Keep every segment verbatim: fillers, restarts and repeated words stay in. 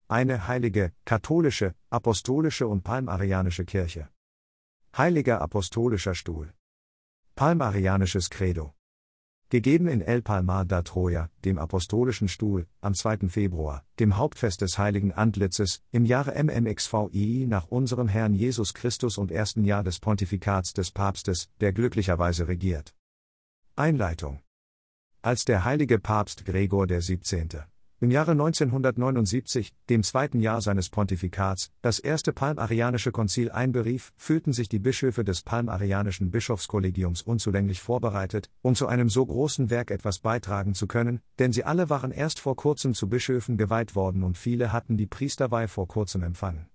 Eine heilige, katholische, apostolische und palmarianische Kirche. Heiliger apostolischer Stuhl. Palmarianisches Credo. Gegeben in El Palmar da Troya, dem apostolischen Stuhl, am zweiten Februar, dem Hauptfest des heiligen Antlitzes, im Jahre M M X V I I nach unserem Herrn Jesus Christus und ersten Jahr des Pontifikats des Papstes, der glücklicherweise regiert. Einleitung. Als der heilige Papst Gregor der Siebzehnte. im Jahre neunzehnhundertneunundsiebzig, dem zweiten Jahr seines Pontifikats, das erste Palmarianische Konzil einberief, fühlten sich die Bischöfe des Palmarianischen Bischofskollegiums unzulänglich vorbereitet, um zu einem so großen Werk etwas beitragen zu können, denn sie alle waren erst vor kurzem zu Bischöfen geweiht worden und viele hatten die Priesterweihe vor kurzem empfangen.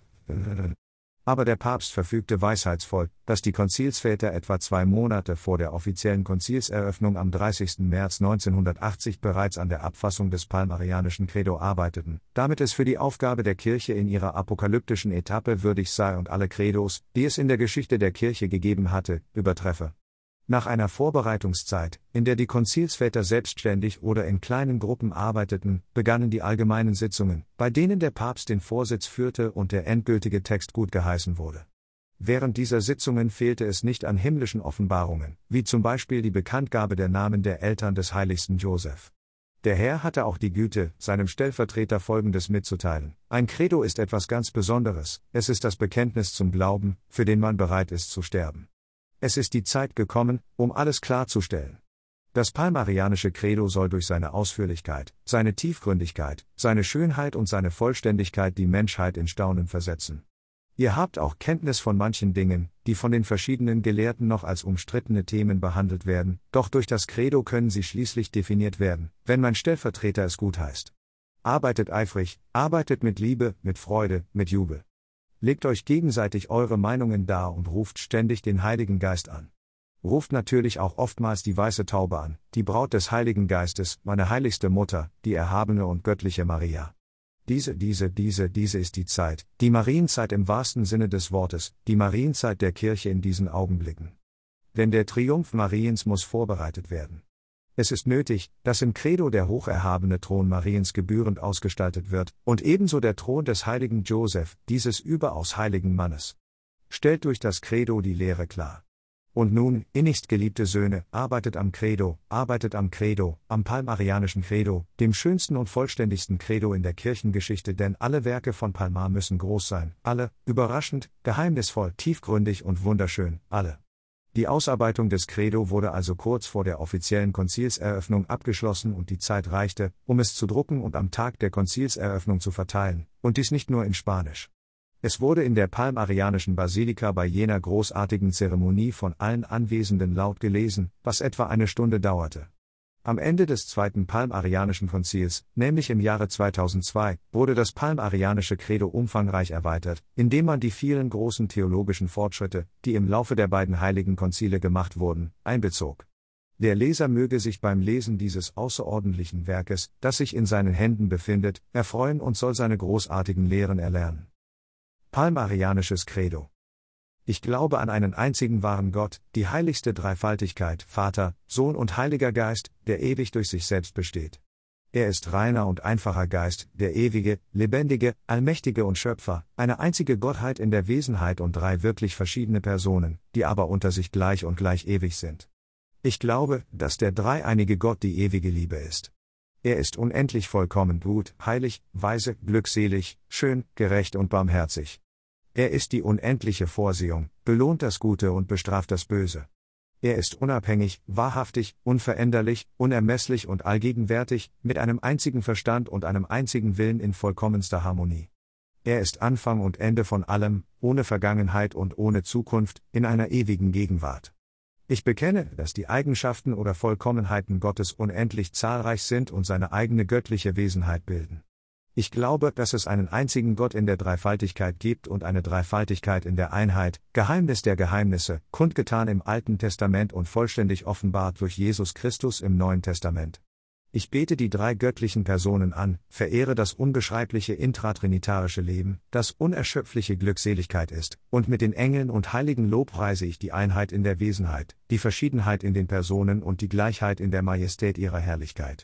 Aber der Papst verfügte weisheitsvoll, dass die Konzilsväter etwa zwei Monate vor der offiziellen Konzilseröffnung am dreißigsten März neunzehnhundertachtzig bereits an der Abfassung des Palmarianischen Credo arbeiteten, damit es für die Aufgabe der Kirche in ihrer apokalyptischen Etappe würdig sei und alle Credos, die es in der Geschichte der Kirche gegeben hatte, übertreffe. Nach einer Vorbereitungszeit, in der die Konzilsväter selbstständig oder in kleinen Gruppen arbeiteten, begannen die allgemeinen Sitzungen, bei denen der Papst den Vorsitz führte und der endgültige Text gutgeheißen wurde. Während dieser Sitzungen fehlte es nicht an himmlischen Offenbarungen, wie zum Beispiel die Bekanntgabe der Namen der Eltern des heiligsten Joseph. Der Herr hatte auch die Güte, seinem Stellvertreter Folgendes mitzuteilen: Ein Credo ist etwas ganz Besonderes, es ist das Bekenntnis zum Glauben, für den man bereit ist zu sterben. Es ist die Zeit gekommen, um alles klarzustellen. Das Palmarianische Credo soll durch seine Ausführlichkeit, seine Tiefgründigkeit, seine Schönheit und seine Vollständigkeit die Menschheit in Staunen versetzen. Ihr habt auch Kenntnis von manchen Dingen, die von den verschiedenen Gelehrten noch als umstrittene Themen behandelt werden, doch durch das Credo können sie schließlich definiert werden, wenn mein Stellvertreter es gutheißt. Arbeitet eifrig, arbeitet mit Liebe, mit Freude, mit Jubel. Legt euch gegenseitig eure Meinungen dar und ruft ständig den Heiligen Geist an. Ruft natürlich auch oftmals die weiße Taube an, die Braut des Heiligen Geistes, meine heiligste Mutter, die erhabene und göttliche Maria. Diese, diese, diese, diese ist die Zeit, die Marienzeit im wahrsten Sinne des Wortes, die Marienzeit der Kirche in diesen Augenblicken. Denn der Triumph Mariens muss vorbereitet werden. Es ist nötig, dass im Credo der hocherhabene Thron Mariens gebührend ausgestaltet wird, und ebenso der Thron des heiligen Joseph, dieses überaus heiligen Mannes. Stellt durch das Credo die Lehre klar. Und nun, innigst geliebte Söhne, arbeitet am Credo, arbeitet am Credo, am Palmarianischen Credo, dem schönsten und vollständigsten Credo in der Kirchengeschichte, denn alle Werke von Palmar müssen groß sein, alle, überraschend, geheimnisvoll, tiefgründig und wunderschön, alle. Die Ausarbeitung des Credo wurde also kurz vor der offiziellen Konzilseröffnung abgeschlossen und die Zeit reichte, um es zu drucken und am Tag der Konzilseröffnung zu verteilen, und dies nicht nur in Spanisch. Es wurde in der Palmarianischen Basilika bei jener großartigen Zeremonie von allen Anwesenden laut gelesen, was etwa eine Stunde dauerte. Am Ende des zweiten Palmarianischen Konzils, nämlich im Jahre zweitausendzwei, wurde das Palmarianische Credo umfangreich erweitert, indem man die vielen großen theologischen Fortschritte, die im Laufe der beiden heiligen Konzile gemacht wurden, einbezog. Der Leser möge sich beim Lesen dieses außerordentlichen Werkes, das sich in seinen Händen befindet, erfreuen und soll seine großartigen Lehren erlernen. Palmarianisches Credo. Ich glaube an einen einzigen wahren Gott, die heiligste Dreifaltigkeit, Vater, Sohn und Heiliger Geist, der ewig durch sich selbst besteht. Er ist reiner und einfacher Geist, der ewige, lebendige, allmächtige und Schöpfer, eine einzige Gottheit in der Wesenheit und drei wirklich verschiedene Personen, die aber unter sich gleich und gleich ewig sind. Ich glaube, dass der dreieinige Gott die ewige Liebe ist. Er ist unendlich vollkommen gut, heilig, weise, glückselig, schön, gerecht und barmherzig. Er ist die unendliche Vorsehung, belohnt das Gute und bestraft das Böse. Er ist unabhängig, wahrhaftig, unveränderlich, unermesslich und allgegenwärtig, mit einem einzigen Verstand und einem einzigen Willen in vollkommenster Harmonie. Er ist Anfang und Ende von allem, ohne Vergangenheit und ohne Zukunft, in einer ewigen Gegenwart. Ich bekenne, dass die Eigenschaften oder Vollkommenheiten Gottes unendlich zahlreich sind und seine eigene göttliche Wesenheit bilden. Ich glaube, dass es einen einzigen Gott in der Dreifaltigkeit gibt und eine Dreifaltigkeit in der Einheit, Geheimnis der Geheimnisse, kundgetan im Alten Testament und vollständig offenbart durch Jesus Christus im Neuen Testament. Ich bete die drei göttlichen Personen an, verehre das unbeschreibliche intratrinitarische Leben, das unerschöpfliche Glückseligkeit ist, und mit den Engeln und Heiligen lobpreise ich die Einheit in der Wesenheit, die Verschiedenheit in den Personen und die Gleichheit in der Majestät ihrer Herrlichkeit.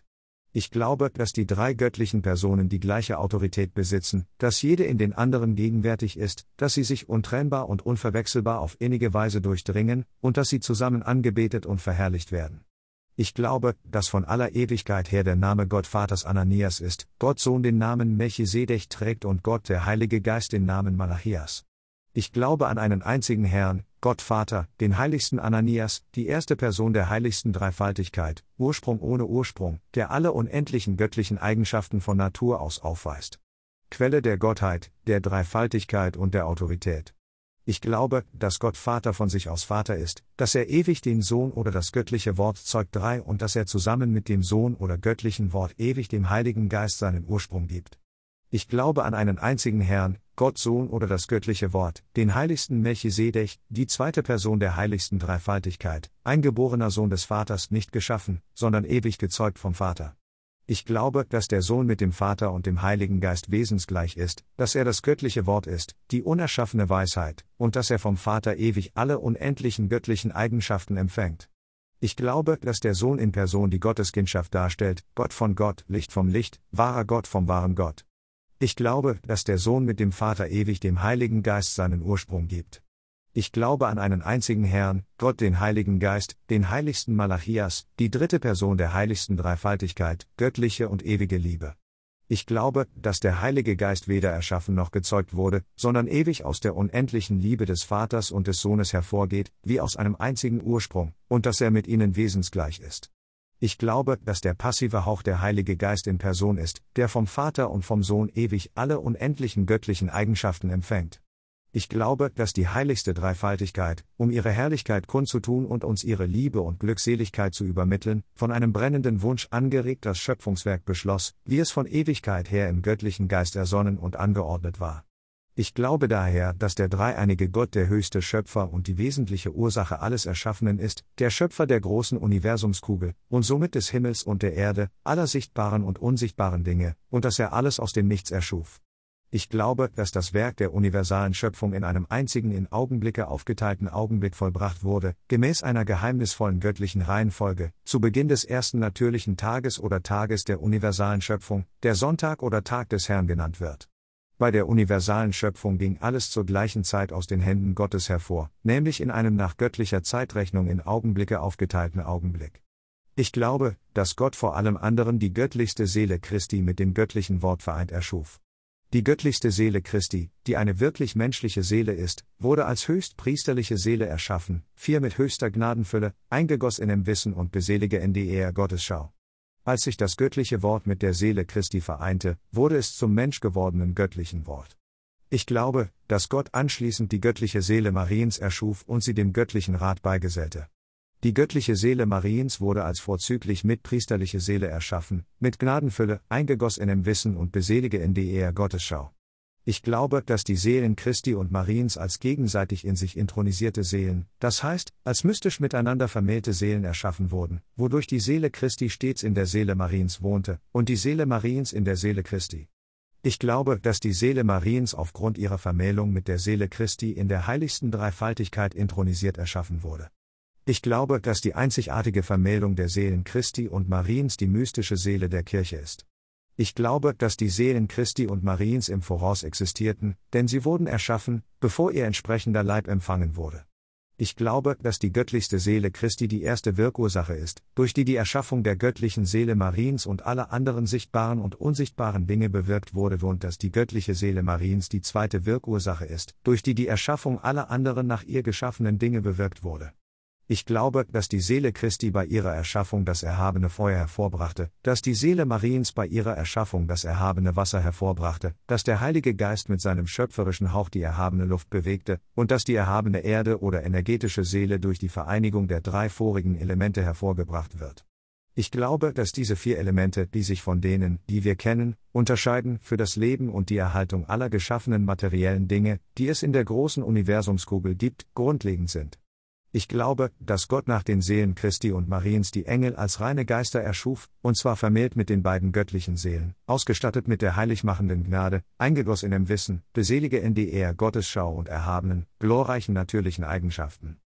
Ich glaube, dass die drei göttlichen Personen die gleiche Autorität besitzen, dass jede in den anderen gegenwärtig ist, dass sie sich untrennbar und unverwechselbar auf innige Weise durchdringen, und dass sie zusammen angebetet und verherrlicht werden. Ich glaube, dass von aller Ewigkeit her der Name Gott Vaters Ananias ist, Gott Sohn den Namen Melchisedech trägt und Gott der Heilige Geist den Namen Malachias. Ich glaube an einen einzigen Herrn, Gott Vater, den heiligsten Ananias, die erste Person der heiligsten Dreifaltigkeit, Ursprung ohne Ursprung, der alle unendlichen göttlichen Eigenschaften von Natur aus aufweist. Quelle der Gottheit, der Dreifaltigkeit und der Autorität. Ich glaube, dass Gott Vater von sich aus Vater ist, dass er ewig den Sohn oder das göttliche Wort zeugt drei und dass er zusammen mit dem Sohn oder göttlichen Wort ewig dem Heiligen Geist seinen Ursprung gibt. Ich glaube an einen einzigen Herrn, Gott Sohn oder das göttliche Wort, den heiligsten Melchisedech, die zweite Person der heiligsten Dreifaltigkeit, eingeborener Sohn des Vaters, nicht geschaffen, sondern ewig gezeugt vom Vater. Ich glaube, dass der Sohn mit dem Vater und dem Heiligen Geist wesensgleich ist, dass er das göttliche Wort ist, die unerschaffene Weisheit, und dass er vom Vater ewig alle unendlichen göttlichen Eigenschaften empfängt. Ich glaube, dass der Sohn in Person die Gotteskindschaft darstellt, Gott von Gott, Licht vom Licht, wahrer Gott vom wahren Gott. Ich glaube, dass der Sohn mit dem Vater ewig dem Heiligen Geist seinen Ursprung gibt. Ich glaube an einen einzigen Herrn, Gott den Heiligen Geist, den heiligsten Malachias, die dritte Person der heiligsten Dreifaltigkeit, göttliche und ewige Liebe. Ich glaube, dass der Heilige Geist weder erschaffen noch gezeugt wurde, sondern ewig aus der unendlichen Liebe des Vaters und des Sohnes hervorgeht, wie aus einem einzigen Ursprung, und dass er mit ihnen wesensgleich ist. Ich glaube, dass der passive Hauch der Heilige Geist in Person ist, der vom Vater und vom Sohn ewig alle unendlichen göttlichen Eigenschaften empfängt. Ich glaube, dass die heiligste Dreifaltigkeit, um ihre Herrlichkeit kundzutun und uns ihre Liebe und Glückseligkeit zu übermitteln, von einem brennenden Wunsch angeregt das Schöpfungswerk beschloss, wie es von Ewigkeit her im göttlichen Geist ersonnen und angeordnet war. Ich glaube daher, dass der dreieinige Gott der höchste Schöpfer und die wesentliche Ursache alles Erschaffenen ist, der Schöpfer der großen Universumskugel, und somit des Himmels und der Erde, aller sichtbaren und unsichtbaren Dinge, und dass er alles aus dem Nichts erschuf. Ich glaube, dass das Werk der universalen Schöpfung in einem einzigen in Augenblicke aufgeteilten Augenblick vollbracht wurde, gemäß einer geheimnisvollen göttlichen Reihenfolge, zu Beginn des ersten natürlichen Tages oder Tages der universalen Schöpfung, der Sonntag oder Tag des Herrn genannt wird. Bei der universalen Schöpfung ging alles zur gleichen Zeit aus den Händen Gottes hervor, nämlich in einem nach göttlicher Zeitrechnung in Augenblicke aufgeteilten Augenblick. Ich glaube, dass Gott vor allem anderen die göttlichste Seele Christi mit dem göttlichen Wort vereint erschuf. Die göttlichste Seele Christi, die eine wirklich menschliche Seele ist, wurde als höchstpriesterliche Seele erschaffen, vier mit höchster Gnadenfülle, eingegoss in dem Wissen und beselige in die Ehe Gottesschau. Als sich das göttliche Wort mit der Seele Christi vereinte, wurde es zum menschgewordenen göttlichen Wort. Ich glaube, dass Gott anschließend die göttliche Seele Mariens erschuf und sie dem göttlichen Rat beigesellte. Die göttliche Seele Mariens wurde als vorzüglich mitpriesterliche Seele erschaffen, mit Gnadenfülle, eingegoss in dem Wissen und beselige in die Ehe Gottesschau. Ich glaube, dass die Seelen Christi und Mariens als gegenseitig in sich intronisierte Seelen, das heißt, als mystisch miteinander vermählte Seelen erschaffen wurden, wodurch die Seele Christi stets in der Seele Mariens wohnte, und die Seele Mariens in der Seele Christi. Ich glaube, dass die Seele Mariens aufgrund ihrer Vermählung mit der Seele Christi in der heiligsten Dreifaltigkeit intronisiert erschaffen wurde. Ich glaube, dass die einzigartige Vermählung der Seelen Christi und Mariens die mystische Seele der Kirche ist. Ich glaube, dass die Seelen Christi und Mariens im Voraus existierten, denn sie wurden erschaffen, bevor ihr entsprechender Leib empfangen wurde. Ich glaube, dass die göttlichste Seele Christi die erste Wirkursache ist, durch die die Erschaffung der göttlichen Seele Mariens und aller anderen sichtbaren und unsichtbaren Dinge bewirkt wurde und dass die göttliche Seele Mariens die zweite Wirkursache ist, durch die die Erschaffung aller anderen nach ihr geschaffenen Dinge bewirkt wurde. Ich glaube, dass die Seele Christi bei ihrer Erschaffung das erhabene Feuer hervorbrachte, dass die Seele Mariens bei ihrer Erschaffung das erhabene Wasser hervorbrachte, dass der Heilige Geist mit seinem schöpferischen Hauch die erhabene Luft bewegte, und dass die erhabene Erde oder energetische Seele durch die Vereinigung der drei vorigen Elemente hervorgebracht wird. Ich glaube, dass diese vier Elemente, die sich von denen, die wir kennen, unterscheiden, für das Leben und die Erhaltung aller geschaffenen materiellen Dinge, die es in der großen Universumskugel gibt, grundlegend sind. Ich glaube, dass Gott nach den Seelen Christi und Mariens die Engel als reine Geister erschuf, und zwar vermählt mit den beiden göttlichen Seelen, ausgestattet mit der heiligmachenden Gnade, eingegoss in dem Wissen, beselige in die Ehe Gottesschau und erhabenen, glorreichen natürlichen Eigenschaften.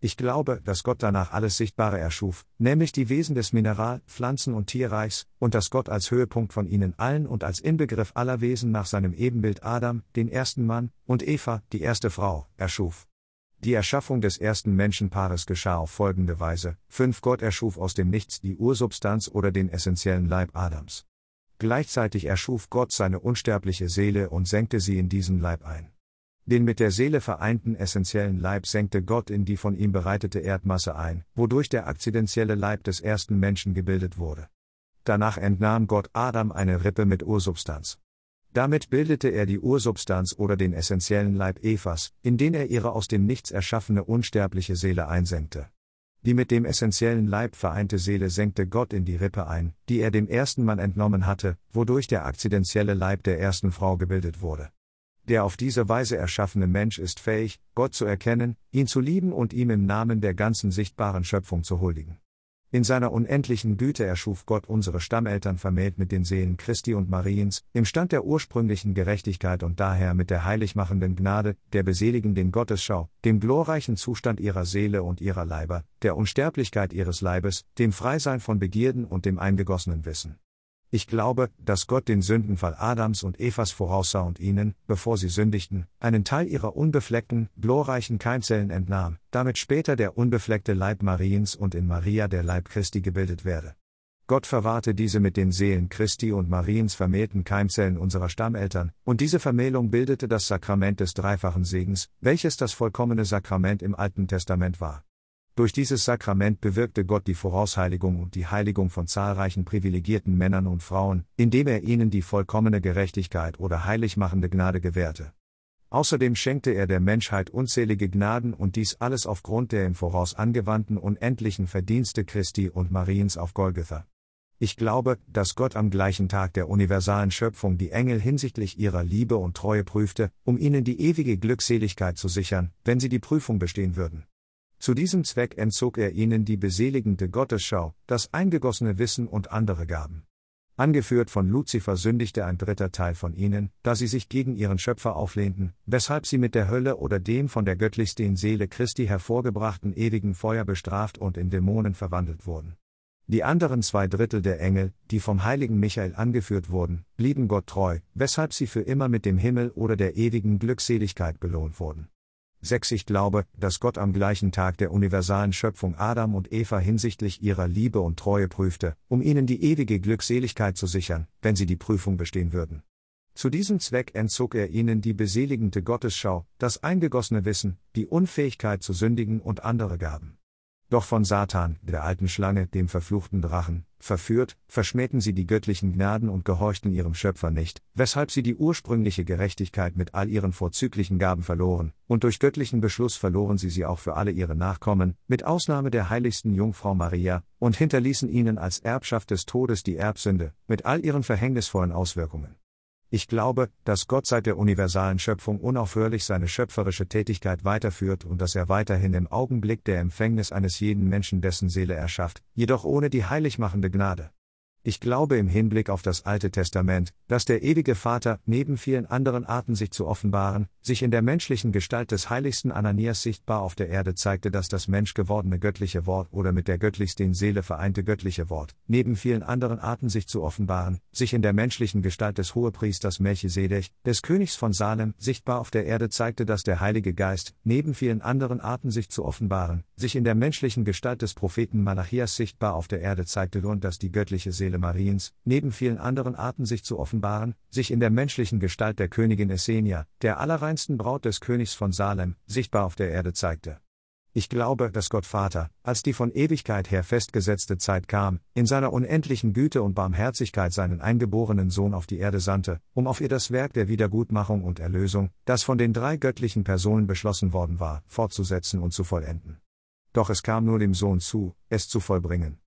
Ich glaube, dass Gott danach alles Sichtbare erschuf, nämlich die Wesen des Mineral-, Pflanzen- und Tierreichs, und dass Gott als Höhepunkt von ihnen allen und als Inbegriff aller Wesen nach seinem Ebenbild Adam, den ersten Mann, und Eva, die erste Frau, erschuf. Die Erschaffung des ersten Menschenpaares geschah auf folgende Weise: fünf Gott erschuf aus dem Nichts die Ursubstanz oder den essentiellen Leib Adams. Gleichzeitig erschuf Gott seine unsterbliche Seele und senkte sie in diesen Leib ein. Den mit der Seele vereinten essentiellen Leib senkte Gott in die von ihm bereitete Erdmasse ein, wodurch der akzidentielle Leib des ersten Menschen gebildet wurde. Danach entnahm Gott Adam eine Rippe mit Ursubstanz. Damit bildete er die Ursubstanz oder den essentiellen Leib Evas, in den er ihre aus dem Nichts erschaffene unsterbliche Seele einsenkte. Die mit dem essentiellen Leib vereinte Seele senkte Gott in die Rippe ein, die er dem ersten Mann entnommen hatte, wodurch der akzidentielle Leib der ersten Frau gebildet wurde. Der auf diese Weise erschaffene Mensch ist fähig, Gott zu erkennen, ihn zu lieben und ihm im Namen der ganzen sichtbaren Schöpfung zu huldigen. In seiner unendlichen Güte erschuf Gott unsere Stammeltern vermählt mit den Seelen Christi und Mariens, im Stand der ursprünglichen Gerechtigkeit und daher mit der heiligmachenden Gnade, der beseligenden Gottesschau, dem glorreichen Zustand ihrer Seele und ihrer Leiber, der Unsterblichkeit ihres Leibes, dem Freisein von Begierden und dem eingegossenen Wissen. Ich glaube, dass Gott den Sündenfall Adams und Evas voraussah und ihnen, bevor sie sündigten, einen Teil ihrer unbefleckten, glorreichen Keimzellen entnahm, damit später der unbefleckte Leib Mariens und in Maria der Leib Christi gebildet werde. Gott verwahrte diese mit den Seelen Christi und Mariens vermählten Keimzellen unserer Stammeltern, und diese Vermählung bildete das Sakrament des dreifachen Segens, welches das vollkommene Sakrament im Alten Testament war. Durch dieses Sakrament bewirkte Gott die Vorausheiligung und die Heiligung von zahlreichen privilegierten Männern und Frauen, indem er ihnen die vollkommene Gerechtigkeit oder heiligmachende Gnade gewährte. Außerdem schenkte er der Menschheit unzählige Gnaden und dies alles aufgrund der im Voraus angewandten unendlichen Verdienste Christi und Mariens auf Golgatha. Ich glaube, dass Gott am gleichen Tag der universalen Schöpfung die Engel hinsichtlich ihrer Liebe und Treue prüfte, um ihnen die ewige Glückseligkeit zu sichern, wenn sie die Prüfung bestehen würden. Zu diesem Zweck entzog er ihnen die beseligende Gottesschau, das eingegossene Wissen und andere Gaben. Angeführt von Luzifer sündigte ein dritter Teil von ihnen, da sie sich gegen ihren Schöpfer auflehnten, weshalb sie mit der Hölle oder dem von der göttlichsten Seele Christi hervorgebrachten ewigen Feuer bestraft und in Dämonen verwandelt wurden. Die anderen zwei Drittel der Engel, die vom heiligen Michael angeführt wurden, blieben Gott treu, weshalb sie für immer mit dem Himmel oder der ewigen Glückseligkeit belohnt wurden. sechs Ich glaube, dass Gott am gleichen Tag der universalen Schöpfung Adam und Eva hinsichtlich ihrer Liebe und Treue prüfte, um ihnen die ewige Glückseligkeit zu sichern, wenn sie die Prüfung bestehen würden. Zu diesem Zweck entzog er ihnen die beseligende Gottesschau, das eingegossene Wissen, die Unfähigkeit zu sündigen und andere Gaben. Doch von Satan, der alten Schlange, dem verfluchten Drachen, verführt, verschmähten sie die göttlichen Gnaden und gehorchten ihrem Schöpfer nicht, weshalb sie die ursprüngliche Gerechtigkeit mit all ihren vorzüglichen Gaben verloren, und durch göttlichen Beschluss verloren sie sie auch für alle ihre Nachkommen, mit Ausnahme der heiligsten Jungfrau Maria, und hinterließen ihnen als Erbschaft des Todes die Erbsünde, mit all ihren verhängnisvollen Auswirkungen. Ich glaube, dass Gott seit der universalen Schöpfung unaufhörlich seine schöpferische Tätigkeit weiterführt und dass er weiterhin im Augenblick der Empfängnis eines jeden Menschen dessen Seele erschafft, jedoch ohne die heiligmachende Gnade. Ich glaube im Hinblick auf das Alte Testament, dass der ewige Vater, neben vielen anderen Arten sich zu offenbaren, sich in der menschlichen Gestalt des heiligsten Ananias sichtbar auf der Erde zeigte, dass das menschgewordene göttliche Wort oder mit der göttlichsten Seele vereinte göttliche Wort, neben vielen anderen Arten sich zu offenbaren, sich in der menschlichen Gestalt des Hohepriesters Melchisedech, des Königs von Salem, sichtbar auf der Erde zeigte, dass der Heilige Geist, neben vielen anderen Arten sich zu offenbaren, sich in der menschlichen Gestalt des Propheten Malachias sichtbar auf der Erde zeigte und dass die göttliche Seele Mariens, neben vielen anderen Arten sich zu offenbaren, sich in der menschlichen Gestalt der Königin Essenia, der allerreinsten Braut des Königs von Salem, sichtbar auf der Erde zeigte. Ich glaube, dass Gott Vater, als die von Ewigkeit her festgesetzte Zeit kam, in seiner unendlichen Güte und Barmherzigkeit seinen eingeborenen Sohn auf die Erde sandte, um auf ihr das Werk der Wiedergutmachung und Erlösung, das von den drei göttlichen Personen beschlossen worden war, fortzusetzen und zu vollenden. Doch es kam nur dem Sohn zu, es zu vollbringen.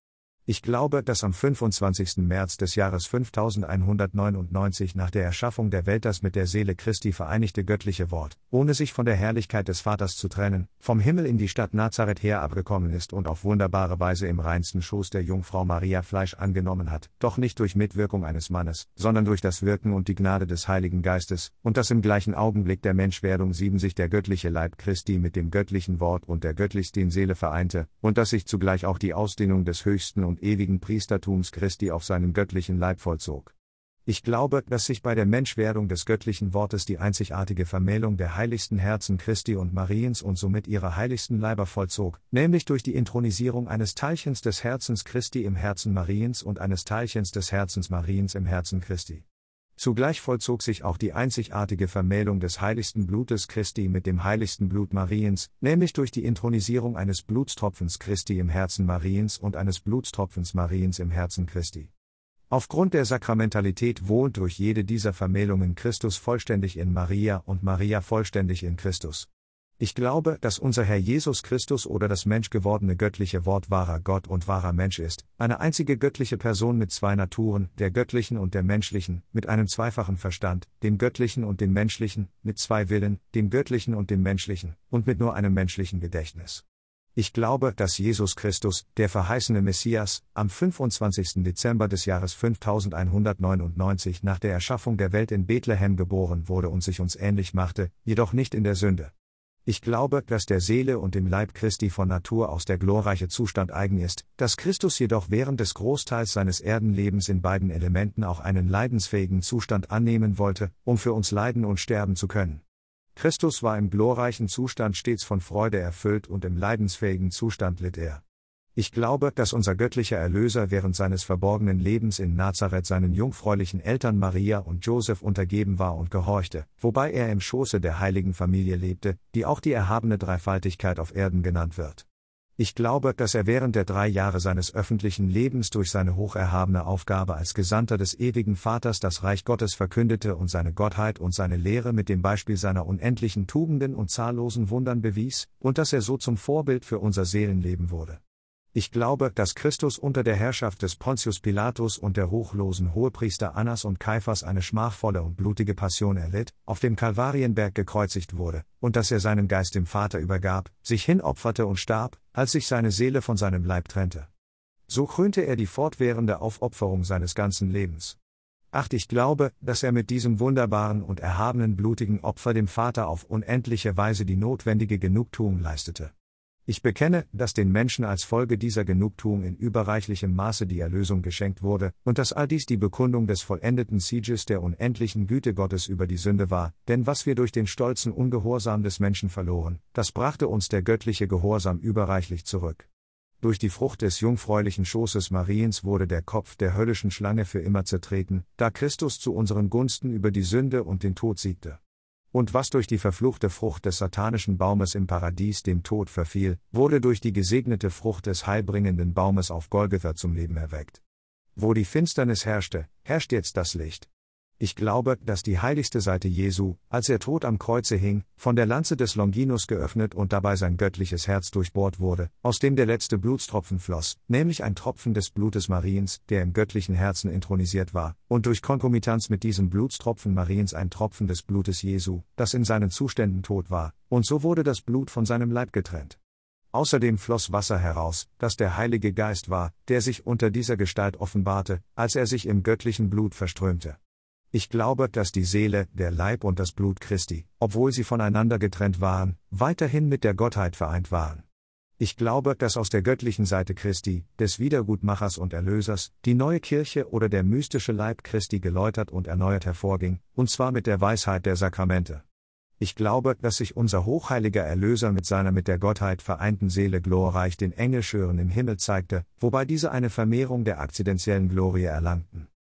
Ich glaube, dass am fünfundzwanzigsten März des Jahres fünftausendeinhundertneunundneunzig nach der Erschaffung der Welt das mit der Seele Christi vereinigte göttliche Wort, ohne sich von der Herrlichkeit des Vaters zu trennen, vom Himmel in die Stadt Nazareth herabgekommen ist und auf wunderbare Weise im reinsten Schoß der Jungfrau Maria Fleisch angenommen hat, doch nicht durch Mitwirkung eines Mannes, sondern durch das Wirken und die Gnade des Heiligen Geistes, und dass im gleichen Augenblick der Menschwerdung sieben sich der göttliche Leib Christi mit dem göttlichen Wort und der göttlichsten Seele vereinte, und dass sich zugleich auch die Ausdehnung des höchsten und ewigen Priestertums Christi auf seinen göttlichen Leib vollzog. Ich glaube, dass sich bei der Menschwerdung des göttlichen Wortes die einzigartige Vermählung der heiligsten Herzen Christi und Mariens und somit ihrer heiligsten Leiber vollzog, nämlich durch die Inthronisierung eines Teilchens des Herzens Christi im Herzen Mariens und eines Teilchens des Herzens Mariens im Herzen Christi. Zugleich vollzog sich auch die einzigartige Vermählung des heiligsten Blutes Christi mit dem heiligsten Blut Mariens, nämlich durch die Inthronisierung eines Blutstropfens Christi im Herzen Mariens und eines Blutstropfens Mariens im Herzen Christi. Aufgrund der Sakramentalität wohnt durch jede dieser Vermählungen Christus vollständig in Maria und Maria vollständig in Christus. Ich glaube, dass unser Herr Jesus Christus oder das menschgewordene göttliche Wort wahrer Gott und wahrer Mensch ist, eine einzige göttliche Person mit zwei Naturen, der göttlichen und der menschlichen, mit einem zweifachen Verstand, dem göttlichen und dem menschlichen, mit zwei Willen, dem göttlichen und dem menschlichen, und mit nur einem menschlichen Gedächtnis. Ich glaube, dass Jesus Christus, der verheißene Messias, am fünfundzwanzigsten Dezember des Jahres fünftausendeinhundertneunundneunzig nach der Erschaffung der Welt in Bethlehem geboren wurde und sich uns ähnlich machte, jedoch nicht in der Sünde. Ich glaube, dass der Seele und dem Leib Christi von Natur aus der glorreiche Zustand eigen ist, dass Christus jedoch während des Großteils seines Erdenlebens in beiden Elementen auch einen leidensfähigen Zustand annehmen wollte, um für uns leiden und sterben zu können. Christus war im glorreichen Zustand stets von Freude erfüllt und im leidensfähigen Zustand litt er. Ich glaube, dass unser göttlicher Erlöser während seines verborgenen Lebens in Nazareth seinen jungfräulichen Eltern Maria und Josef untergeben war und gehorchte, wobei er im Schoße der heiligen Familie lebte, die auch die erhabene Dreifaltigkeit auf Erden genannt wird. Ich glaube, dass er während der drei Jahre seines öffentlichen Lebens durch seine hocherhabene Aufgabe als Gesandter des ewigen Vaters das Reich Gottes verkündete und seine Gottheit und seine Lehre mit dem Beispiel seiner unendlichen Tugenden und zahllosen Wundern bewies, und dass er so zum Vorbild für unser Seelenleben wurde. Ich glaube, dass Christus unter der Herrschaft des Pontius Pilatus und der ruchlosen Hohepriester Annas und Kaiphas eine schmachvolle und blutige Passion erlitt, auf dem Kalvarienberg gekreuzigt wurde, und dass er seinen Geist dem Vater übergab, sich hinopferte und starb, als sich seine Seele von seinem Leib trennte. So krönte er die fortwährende Aufopferung seines ganzen Lebens. Ach, ich glaube, dass er mit diesem wunderbaren und erhabenen blutigen Opfer dem Vater auf unendliche Weise die notwendige Genugtuung leistete. Ich bekenne, dass den Menschen als Folge dieser Genugtuung in überreichlichem Maße die Erlösung geschenkt wurde, und dass all dies die Bekundung des vollendeten Sieges der unendlichen Güte Gottes über die Sünde war, denn was wir durch den stolzen Ungehorsam des Menschen verloren, das brachte uns der göttliche Gehorsam überreichlich zurück. Durch die Frucht des jungfräulichen Schoßes Mariens wurde der Kopf der höllischen Schlange für immer zertreten, da Christus zu unseren Gunsten über die Sünde und den Tod siegte. Und was durch die verfluchte Frucht des satanischen Baumes im Paradies dem Tod verfiel, wurde durch die gesegnete Frucht des heilbringenden Baumes auf Golgatha zum Leben erweckt. Wo die Finsternis herrschte, herrscht jetzt das Licht. Ich glaube, dass die heiligste Seite Jesu, als er tot am Kreuze hing, von der Lanze des Longinus geöffnet und dabei sein göttliches Herz durchbohrt wurde, aus dem der letzte Blutstropfen floss, nämlich ein Tropfen des Blutes Mariens, der im göttlichen Herzen intronisiert war, und durch Konkomitanz mit diesem Blutstropfen Mariens ein Tropfen des Blutes Jesu, das in seinen Zuständen tot war, und so wurde das Blut von seinem Leib getrennt. Außerdem floss Wasser heraus, das der Heilige Geist war, der sich unter dieser Gestalt offenbarte, als er sich im göttlichen Blut verströmte. Ich glaube, dass die Seele, der Leib und das Blut Christi, obwohl sie voneinander getrennt waren, weiterhin mit der Gottheit vereint waren. Ich glaube, dass aus der göttlichen Seite Christi, des Wiedergutmachers und Erlösers, die neue Kirche oder der mystische Leib Christi geläutert und erneuert hervorging, und zwar mit der Weisheit der Sakramente. Ich glaube, dass sich unser hochheiliger Erlöser mit seiner mit der Gottheit vereinten Seele glorreich den Engelschören im Himmel zeigte, wobei diese eine Vermehrung der akzidentiellen Glorie erlangten.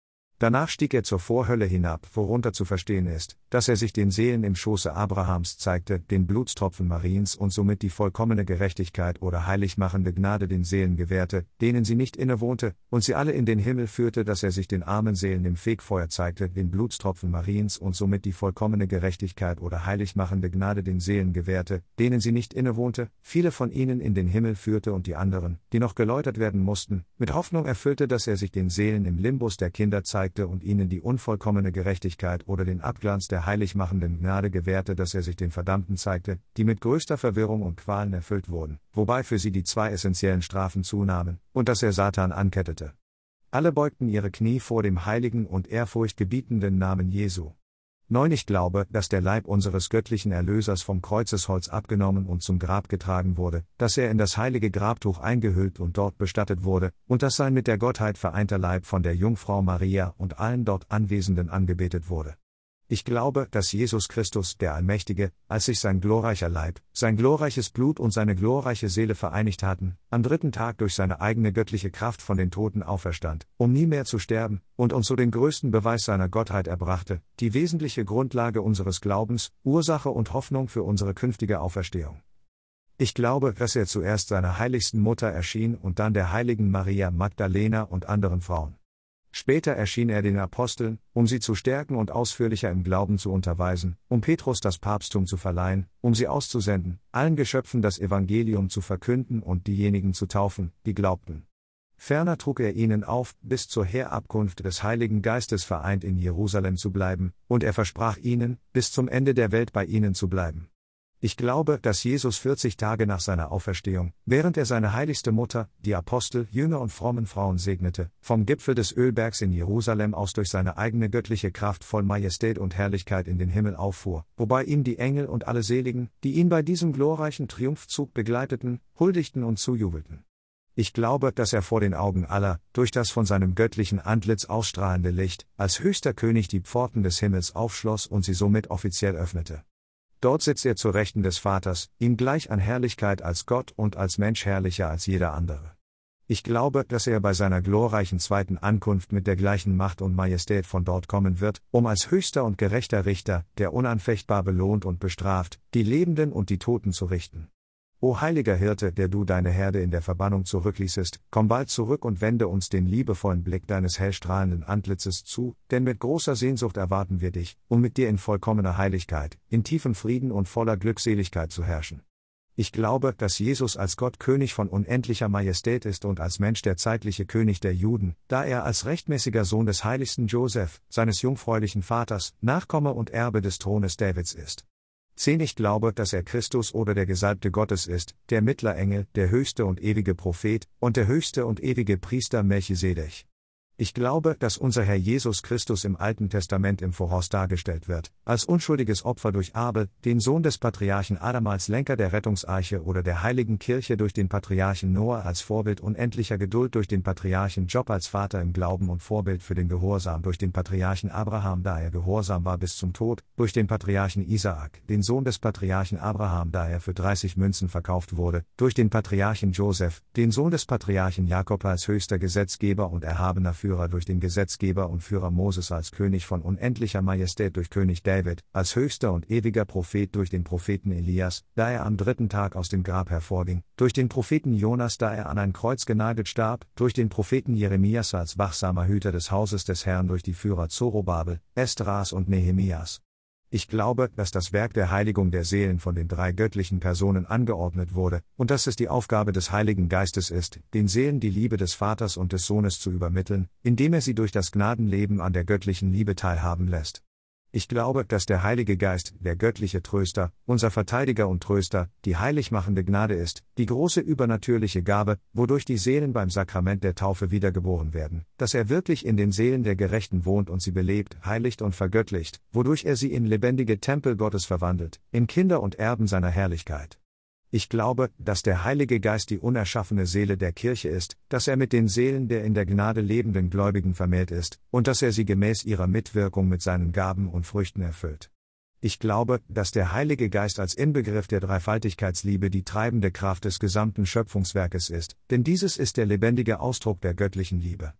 Danach stieg er zur Vorhölle hinab, worunter zu verstehen ist, dass er sich den Seelen im Schoße Abrahams zeigte, den Blutstropfen Mariens und somit die vollkommene Gerechtigkeit oder heiligmachende Gnade den Seelen gewährte, denen sie nicht innewohnte, und sie alle in den Himmel führte, dass er sich den armen Seelen im Fegfeuer zeigte, den Blutstropfen Mariens und somit die vollkommene Gerechtigkeit oder heiligmachende Gnade den Seelen gewährte, denen sie nicht innewohnte, viele von ihnen in den Himmel führte und die anderen, die noch geläutert werden mussten, mit Hoffnung erfüllte, dass er sich den Seelen im Limbus der Kinder zeigte und ihnen die unvollkommene Gerechtigkeit oder den Abglanz der heiligmachenden Gnade gewährte, dass er sich den Verdammten zeigte, die mit größter Verwirrung und Qualen erfüllt wurden, wobei für sie die zwei essentiellen Strafen zunahmen, und dass er Satan ankettete. Alle beugten ihre Knie vor dem heiligen und ehrfurchtgebietenden Namen Jesu. neun Ich glaube, dass der Leib unseres göttlichen Erlösers vom Kreuzesholz abgenommen und zum Grab getragen wurde, dass er in das heilige Grabtuch eingehüllt und dort bestattet wurde, und dass sein mit der Gottheit vereinter Leib von der Jungfrau Maria und allen dort Anwesenden angebetet wurde. Ich glaube, dass Jesus Christus, der Allmächtige, als sich sein glorreicher Leib, sein glorreiches Blut und seine glorreiche Seele vereinigt hatten, am dritten Tag durch seine eigene göttliche Kraft von den Toten auferstand, um nie mehr zu sterben, und uns so den größten Beweis seiner Gottheit erbrachte, die wesentliche Grundlage unseres Glaubens, Ursache und Hoffnung für unsere künftige Auferstehung. Ich glaube, dass er zuerst seiner heiligsten Mutter erschien und dann der heiligen Maria Magdalena und anderen Frauen. Später erschien er den Aposteln, um sie zu stärken und ausführlicher im Glauben zu unterweisen, um Petrus das Papsttum zu verleihen, um sie auszusenden, allen Geschöpfen das Evangelium zu verkünden und diejenigen zu taufen, die glaubten. Ferner trug er ihnen auf, bis zur Herabkunft des Heiligen Geistes vereint in Jerusalem zu bleiben, und er versprach ihnen, bis zum Ende der Welt bei ihnen zu bleiben. Ich glaube, dass Jesus vierzig Tage nach seiner Auferstehung, während er seine heiligste Mutter, die Apostel, Jünger und frommen Frauen segnete, vom Gipfel des Ölbergs in Jerusalem aus durch seine eigene göttliche Kraft voll Majestät und Herrlichkeit in den Himmel auffuhr, wobei ihm die Engel und alle Seligen, die ihn bei diesem glorreichen Triumphzug begleiteten, huldigten und zujubelten. Ich glaube, dass er vor den Augen aller, durch das von seinem göttlichen Antlitz ausstrahlende Licht, als höchster König die Pforten des Himmels aufschloss und sie somit offiziell öffnete. Dort sitzt er zur Rechten des Vaters, ihm gleich an Herrlichkeit als Gott und als Mensch herrlicher als jeder andere. Ich glaube, dass er bei seiner glorreichen zweiten Ankunft mit der gleichen Macht und Majestät von dort kommen wird, um als höchster und gerechter Richter, der unanfechtbar belohnt und bestraft, die Lebenden und die Toten zu richten. O heiliger Hirte, der du deine Herde in der Verbannung zurückließest, komm bald zurück und wende uns den liebevollen Blick deines hellstrahlenden Antlitzes zu, denn mit großer Sehnsucht erwarten wir dich, um mit dir in vollkommener Heiligkeit, in tiefem Frieden und voller Glückseligkeit zu herrschen. Ich glaube, dass Jesus als Gott König von unendlicher Majestät ist und als Mensch der zeitliche König der Juden, da er als rechtmäßiger Sohn des heiligsten Joseph, seines jungfräulichen Vaters, Nachkomme und Erbe des Thrones Davids ist. zehn Ich glaube, dass er Christus oder der Gesalbte Gottes ist, der Mittlerengel, der höchste und ewige Prophet, und der höchste und ewige Priester Melchisedech. Ich glaube, dass unser Herr Jesus Christus im Alten Testament im Voraus dargestellt wird, als unschuldiges Opfer durch Abel, den Sohn des Patriarchen Adam als Lenker der Rettungsarche oder der heiligen Kirche durch den Patriarchen Noah als Vorbild unendlicher Geduld durch den Patriarchen Job als Vater im Glauben und Vorbild für den Gehorsam durch den Patriarchen Abraham, da er gehorsam war bis zum Tod, durch den Patriarchen Isaak, den Sohn des Patriarchen Abraham, da er für dreißig Münzen verkauft wurde, durch den Patriarchen Joseph, den Sohn des Patriarchen Jakob als höchster Gesetzgeber und erhabener Führer durch den Gesetzgeber und Führer Moses als König von unendlicher Majestät durch König David, als höchster und ewiger Prophet durch den Propheten Elias, da er am dritten Tag aus dem Grab hervorging, durch den Propheten Jonas, da er an ein Kreuz genagelt starb, durch den Propheten Jeremias als wachsamer Hüter des Hauses des Herrn durch die Führer Zorobabel, Esdras und Nehemias. Ich glaube, dass das Werk der Heiligung der Seelen von den drei göttlichen Personen angeordnet wurde, und dass es die Aufgabe des Heiligen Geistes ist, den Seelen die Liebe des Vaters und des Sohnes zu übermitteln, indem er sie durch das Gnadenleben an der göttlichen Liebe teilhaben lässt. Ich glaube, dass der Heilige Geist, der göttliche Tröster, unser Verteidiger und Tröster, die heiligmachende Gnade ist, die große übernatürliche Gabe, wodurch die Seelen beim Sakrament der Taufe wiedergeboren werden, dass er wirklich in den Seelen der Gerechten wohnt und sie belebt, heiligt und vergöttlicht, wodurch er sie in lebendige Tempel Gottes verwandelt, in Kinder und Erben seiner Herrlichkeit. Ich glaube, dass der Heilige Geist die unerschaffene Seele der Kirche ist, dass er mit den Seelen der in der Gnade lebenden Gläubigen vermählt ist, und dass er sie gemäß ihrer Mitwirkung mit seinen Gaben und Früchten erfüllt. Ich glaube, dass der Heilige Geist als Inbegriff der Dreifaltigkeitsliebe die treibende Kraft des gesamten Schöpfungswerkes ist, denn dieses ist der lebendige Ausdruck der göttlichen Liebe.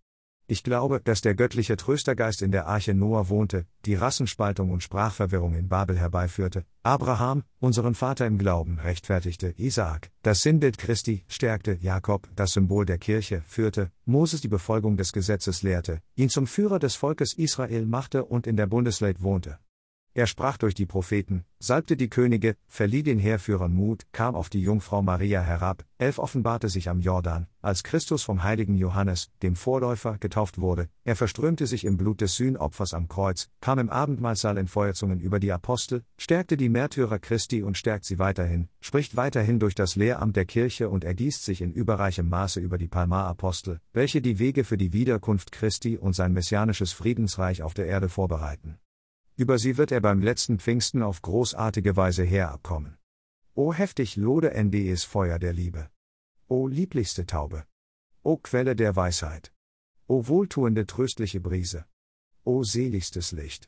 Ich glaube, dass der göttliche Tröstergeist in der Arche Noah wohnte, die Rassenspaltung und Sprachverwirrung in Babel herbeiführte, Abraham, unseren Vater im Glauben, rechtfertigte, Isaak, das Sinnbild Christi, stärkte, Jakob, das Symbol der Kirche, führte, Moses die Befolgung des Gesetzes lehrte, ihn zum Führer des Volkes Israel machte und in der Bundeslade wohnte. Er sprach durch die Propheten, salbte die Könige, verlieh den Heerführern Mut, kam auf die Jungfrau Maria herab, elf offenbarte sich am Jordan, als Christus vom heiligen Johannes, dem Vorläufer, getauft wurde, er verströmte sich im Blut des Sühnopfers am Kreuz, kam im Abendmahlsaal in Feuerzungen über die Apostel, stärkte die Märtyrer Christi und stärkt sie weiterhin, spricht weiterhin durch das Lehramt der Kirche und ergießt sich in überreichem Maße über die Palmar-Apostel, welche die Wege für die Wiederkunft Christi und sein messianisches Friedensreich auf der Erde vorbereiten. Über sie wird er beim letzten Pfingsten auf großartige Weise herabkommen. O heftig lode ndes Feuer der Liebe! O lieblichste Taube! O Quelle der Weisheit! O wohltuende tröstliche Brise! O seligstes Licht!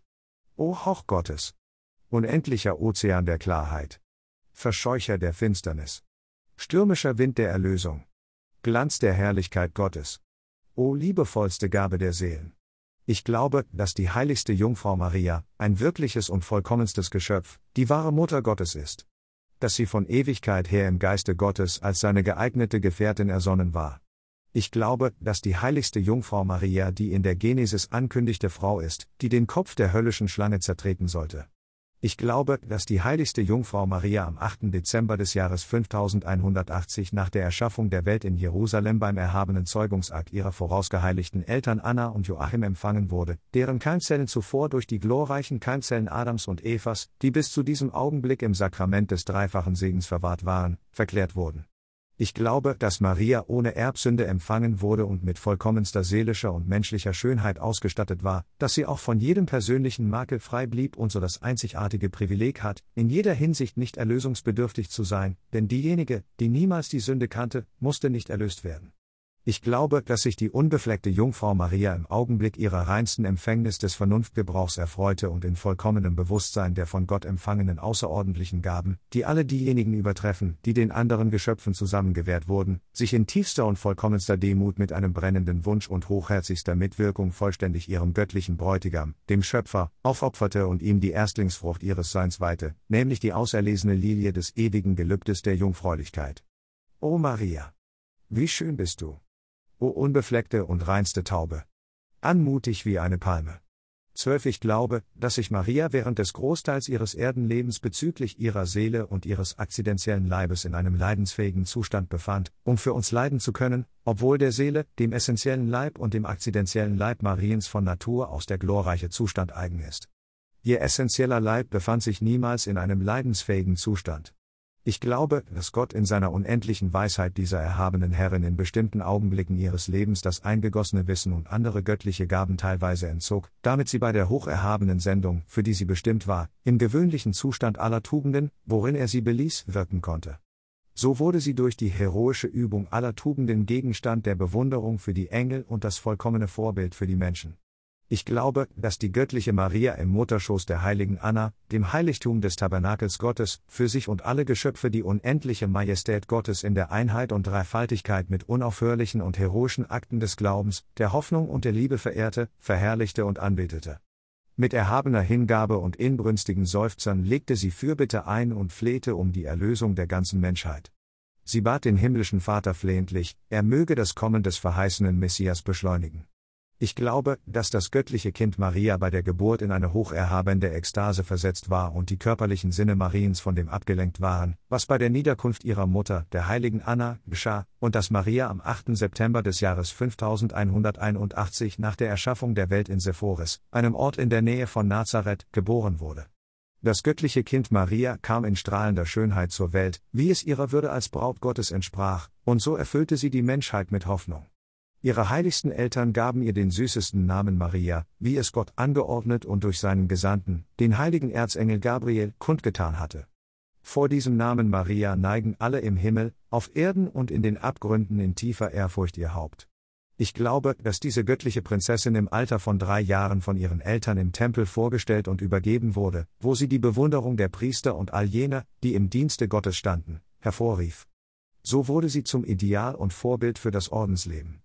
O Hauch Gottes! Unendlicher Ozean der Klarheit! Verscheucher der Finsternis! Stürmischer Wind der Erlösung! Glanz der Herrlichkeit Gottes! O liebevollste Gabe der Seelen! Ich glaube, dass die heiligste Jungfrau Maria, ein wirkliches und vollkommenstes Geschöpf, die wahre Mutter Gottes ist. Dass sie von Ewigkeit her im Geiste Gottes als seine geeignete Gefährtin ersonnen war. Ich glaube, dass die heiligste Jungfrau Maria die in der Genesis ankündigte Frau ist, die den Kopf der höllischen Schlange zertreten sollte. Ich glaube, dass die heiligste Jungfrau Maria am achten Dezember des Jahres fünftausendeinhundertachtzig nach der Erschaffung der Welt in Jerusalem beim erhabenen Zeugungsakt ihrer vorausgeheiligten Eltern Anna und Joachim empfangen wurde, deren Keimzellen zuvor durch die glorreichen Keimzellen Adams und Evas, die bis zu diesem Augenblick im Sakrament des dreifachen Segens verwahrt waren, verklärt wurden. Ich glaube, dass Maria ohne Erbsünde empfangen wurde und mit vollkommenster seelischer und menschlicher Schönheit ausgestattet war, dass sie auch von jedem persönlichen Makel frei blieb und so das einzigartige Privileg hat, in jeder Hinsicht nicht erlösungsbedürftig zu sein, denn diejenige, die niemals die Sünde kannte, musste nicht erlöst werden. Ich glaube, dass sich die unbefleckte Jungfrau Maria im Augenblick ihrer reinsten Empfängnis des Vernunftgebrauchs erfreute und in vollkommenem Bewusstsein der von Gott empfangenen außerordentlichen Gaben, die alle diejenigen übertreffen, die den anderen Geschöpfen zusammengewährt wurden, sich in tiefster und vollkommenster Demut mit einem brennenden Wunsch und hochherzigster Mitwirkung vollständig ihrem göttlichen Bräutigam, dem Schöpfer, aufopferte und ihm die Erstlingsfrucht ihres Seins weihte, nämlich die auserlesene Lilie des ewigen Gelübdes der Jungfräulichkeit. O Maria! Wie schön bist du! O unbefleckte und reinste Taube! Anmutig wie eine Palme. zwölf Ich glaube, dass sich Maria während des Großteils ihres Erdenlebens bezüglich ihrer Seele und ihres akzidentiellen Leibes in einem leidensfähigen Zustand befand, um für uns leiden zu können, obwohl der Seele, dem essentiellen Leib und dem akzidentiellen Leib Mariens von Natur aus der glorreiche Zustand eigen ist. Ihr essentieller Leib befand sich niemals in einem leidensfähigen Zustand. Ich glaube, dass Gott in seiner unendlichen Weisheit dieser erhabenen Herrin in bestimmten Augenblicken ihres Lebens das eingegossene Wissen und andere göttliche Gaben teilweise entzog, damit sie bei der hocherhabenen Sendung, für die sie bestimmt war, im gewöhnlichen Zustand aller Tugenden, worin er sie beließ, wirken konnte. So wurde sie durch die heroische Übung aller Tugenden Gegenstand der Bewunderung für die Engel und das vollkommene Vorbild für die Menschen. Ich glaube, dass die göttliche Maria im Mutterschoß der heiligen Anna, dem Heiligtum des Tabernakels Gottes, für sich und alle Geschöpfe die unendliche Majestät Gottes in der Einheit und Dreifaltigkeit mit unaufhörlichen und heroischen Akten des Glaubens, der Hoffnung und der Liebe verehrte, verherrlichte und anbetete. Mit erhabener Hingabe und inbrünstigen Seufzern legte sie Fürbitte ein und flehte um die Erlösung der ganzen Menschheit. Sie bat den himmlischen Vater flehentlich, er möge das Kommen des verheißenen Messias beschleunigen. Ich glaube, dass das göttliche Kind Maria bei der Geburt in eine hocherhabende Ekstase versetzt war und die körperlichen Sinne Mariens von dem abgelenkt waren, was bei der Niederkunft ihrer Mutter, der heiligen Anna, geschah, und dass Maria am achten September des Jahres fünftausendeinhunderteinundachtzig nach der Erschaffung der Welt in Sephoris, einem Ort in der Nähe von Nazareth, geboren wurde. Das göttliche Kind Maria kam in strahlender Schönheit zur Welt, wie es ihrer Würde als Braut Gottes entsprach, und so erfüllte sie die Menschheit mit Hoffnung. Ihre heiligsten Eltern gaben ihr den süßesten Namen Maria, wie es Gott angeordnet und durch seinen Gesandten, den heiligen Erzengel Gabriel, kundgetan hatte. Vor diesem Namen Maria neigen alle im Himmel, auf Erden und in den Abgründen in tiefer Ehrfurcht ihr Haupt. Ich glaube, dass diese göttliche Prinzessin im Alter von drei Jahren von ihren Eltern im Tempel vorgestellt und übergeben wurde, wo sie die Bewunderung der Priester und all jener, die im Dienste Gottes standen, hervorrief. So wurde sie zum Ideal und Vorbild für das Ordensleben.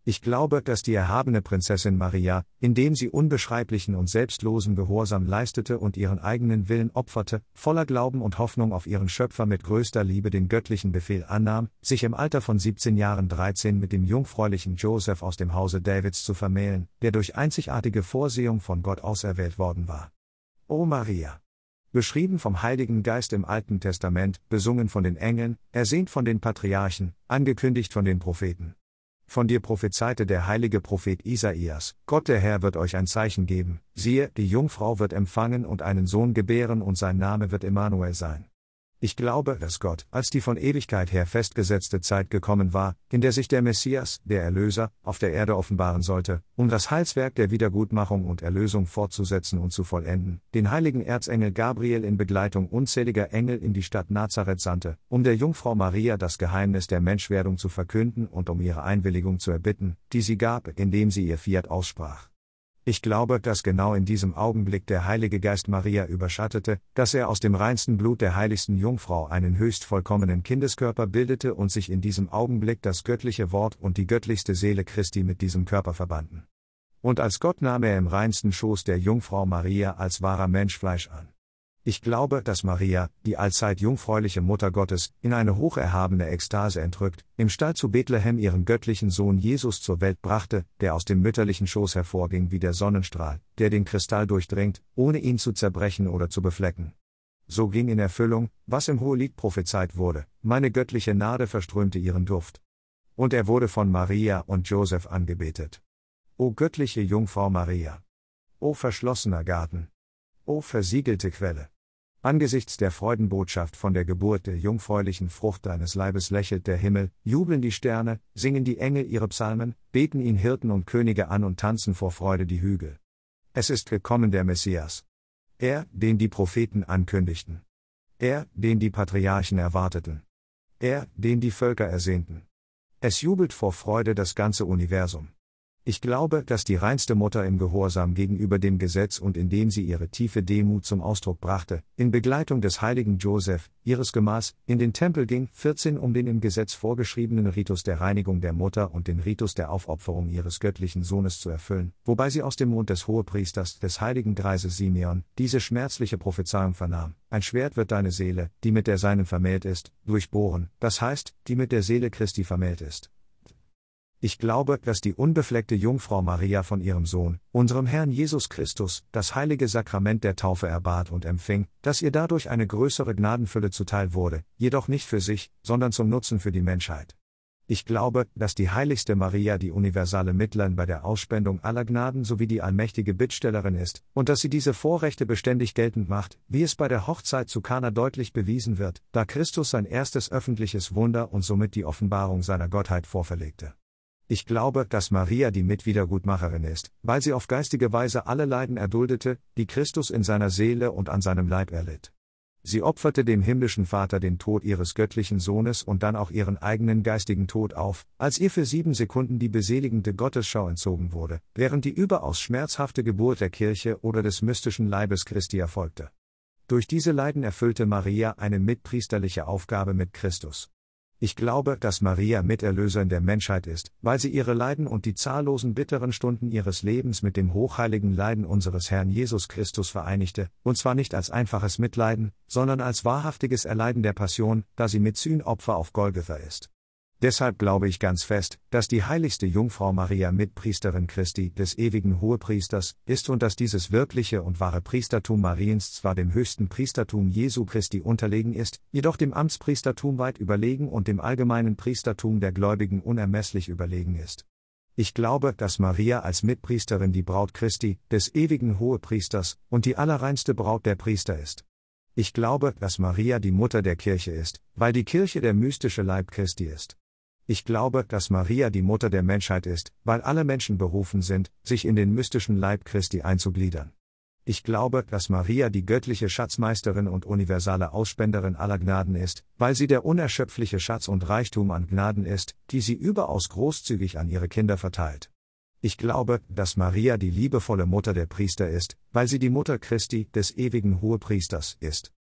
Ich glaube, dass die erhabene Prinzessin Maria, indem sie unbeschreiblichen und selbstlosen Gehorsam leistete und ihren eigenen Willen opferte, voller Glauben und Hoffnung auf ihren Schöpfer mit größter Liebe den göttlichen Befehl annahm, sich im Alter von siebzehn Jahren dreizehn mit dem jungfräulichen Joseph aus dem Hause Davids zu vermählen, der durch einzigartige Vorsehung von Gott auserwählt worden war. O Maria! Beschrieben vom Heiligen Geist im Alten Testament, besungen von den Engeln, ersehnt von den Patriarchen, angekündigt von den Propheten. Von dir prophezeite der heilige Prophet Isaias: Gott der Herr wird euch ein Zeichen geben, siehe, die Jungfrau wird empfangen und einen Sohn gebären und sein Name wird Immanuel sein. Ich glaube, dass Gott, als die von Ewigkeit her festgesetzte Zeit gekommen war, in der sich der Messias, der Erlöser, auf der Erde offenbaren sollte, um das Heilswerk der Wiedergutmachung und Erlösung fortzusetzen und zu vollenden, den heiligen Erzengel Gabriel in Begleitung unzähliger Engel in die Stadt Nazareth sandte, um der Jungfrau Maria das Geheimnis der Menschwerdung zu verkünden und um ihre Einwilligung zu erbitten, die sie gab, indem sie ihr Fiat aussprach. Ich glaube, dass genau in diesem Augenblick der Heilige Geist Maria überschattete, dass er aus dem reinsten Blut der heiligsten Jungfrau einen höchst vollkommenen Kindeskörper bildete und sich in diesem Augenblick das göttliche Wort und die göttlichste Seele Christi mit diesem Körper verbanden. Und als Gott nahm er im reinsten Schoß der Jungfrau Maria als wahrer Mensch Fleisch an. Ich glaube, dass Maria, die allzeit jungfräuliche Mutter Gottes, in eine hocherhabene Ekstase entrückt, im Stall zu Bethlehem ihren göttlichen Sohn Jesus zur Welt brachte, der aus dem mütterlichen Schoß hervorging wie der Sonnenstrahl, der den Kristall durchdringt, ohne ihn zu zerbrechen oder zu beflecken. So ging in Erfüllung, was im Hohelied prophezeit wurde: Meine göttliche Nade verströmte ihren Duft. Und er wurde von Maria und Joseph angebetet. O göttliche Jungfrau Maria! O verschlossener Garten! O versiegelte Quelle! Angesichts der Freudenbotschaft von der Geburt der jungfräulichen Frucht deines Leibes lächelt der Himmel, jubeln die Sterne, singen die Engel ihre Psalmen, beten ihn Hirten und Könige an und tanzen vor Freude die Hügel. Es ist gekommen der Messias. Er, den die Propheten ankündigten. Er, den die Patriarchen erwarteten. Er, den die Völker ersehnten. Es jubelt vor Freude das ganze Universum. Ich glaube, dass die reinste Mutter im Gehorsam gegenüber dem Gesetz und indem sie ihre tiefe Demut zum Ausdruck brachte, in Begleitung des heiligen Joseph, ihres Gemahs, in den Tempel ging, vierzehn um den im Gesetz vorgeschriebenen Ritus der Reinigung der Mutter und den Ritus der Aufopferung ihres göttlichen Sohnes zu erfüllen, wobei sie aus dem Mund des Hohepriesters, des heiligen Greises Simeon, diese schmerzliche Prophezeiung vernahm: Ein Schwert wird deine Seele, die mit der seinen vermählt ist, durchbohren, das heißt, die mit der Seele Christi vermählt ist. Ich glaube, dass die unbefleckte Jungfrau Maria von ihrem Sohn, unserem Herrn Jesus Christus, das heilige Sakrament der Taufe erbat und empfing, dass ihr dadurch eine größere Gnadenfülle zuteil wurde, jedoch nicht für sich, sondern zum Nutzen für die Menschheit. Ich glaube, dass die heiligste Maria die universale Mittlerin bei der Ausspendung aller Gnaden sowie die allmächtige Bittstellerin ist, und dass sie diese Vorrechte beständig geltend macht, wie es bei der Hochzeit zu Kana deutlich bewiesen wird, da Christus sein erstes öffentliches Wunder und somit die Offenbarung seiner Gottheit vorverlegte. Ich glaube, dass Maria die Mitwiedergutmacherin ist, weil sie auf geistige Weise alle Leiden erduldete, die Christus in seiner Seele und an seinem Leib erlitt. Sie opferte dem himmlischen Vater den Tod ihres göttlichen Sohnes und dann auch ihren eigenen geistigen Tod auf, als ihr für sieben Sekunden die beseligende Gottesschau entzogen wurde, während die überaus schmerzhafte Geburt der Kirche oder des mystischen Leibes Christi erfolgte. Durch diese Leiden erfüllte Maria eine mitpriesterliche Aufgabe mit Christus. Ich glaube, dass Maria Miterlöserin der Menschheit ist, weil sie ihre Leiden und die zahllosen bitteren Stunden ihres Lebens mit dem hochheiligen Leiden unseres Herrn Jesus Christus vereinigte, und zwar nicht als einfaches Mitleiden, sondern als wahrhaftiges Erleiden der Passion, da sie mit Sühnopfer auf Golgatha ist. Deshalb glaube ich ganz fest, dass die heiligste Jungfrau Maria Mitpriesterin Christi, des ewigen Hohepriesters, ist und dass dieses wirkliche und wahre Priestertum Mariens zwar dem höchsten Priestertum Jesu Christi unterlegen ist, jedoch dem Amtspriestertum weit überlegen und dem allgemeinen Priestertum der Gläubigen unermesslich überlegen ist. Ich glaube, dass Maria als Mitpriesterin die Braut Christi, des ewigen Hohepriesters, und die allerreinste Braut der Priester ist. Ich glaube, dass Maria die Mutter der Kirche ist, weil die Kirche der mystische Leib Christi ist. Ich glaube, dass Maria die Mutter der Menschheit ist, weil alle Menschen berufen sind, sich in den mystischen Leib Christi einzugliedern. Ich glaube, dass Maria die göttliche Schatzmeisterin und universale Ausspenderin aller Gnaden ist, weil sie der unerschöpfliche Schatz und Reichtum an Gnaden ist, die sie überaus großzügig an ihre Kinder verteilt. Ich glaube, dass Maria die liebevolle Mutter der Priester ist, weil sie die Mutter Christi, des ewigen Hohepriesters, ist.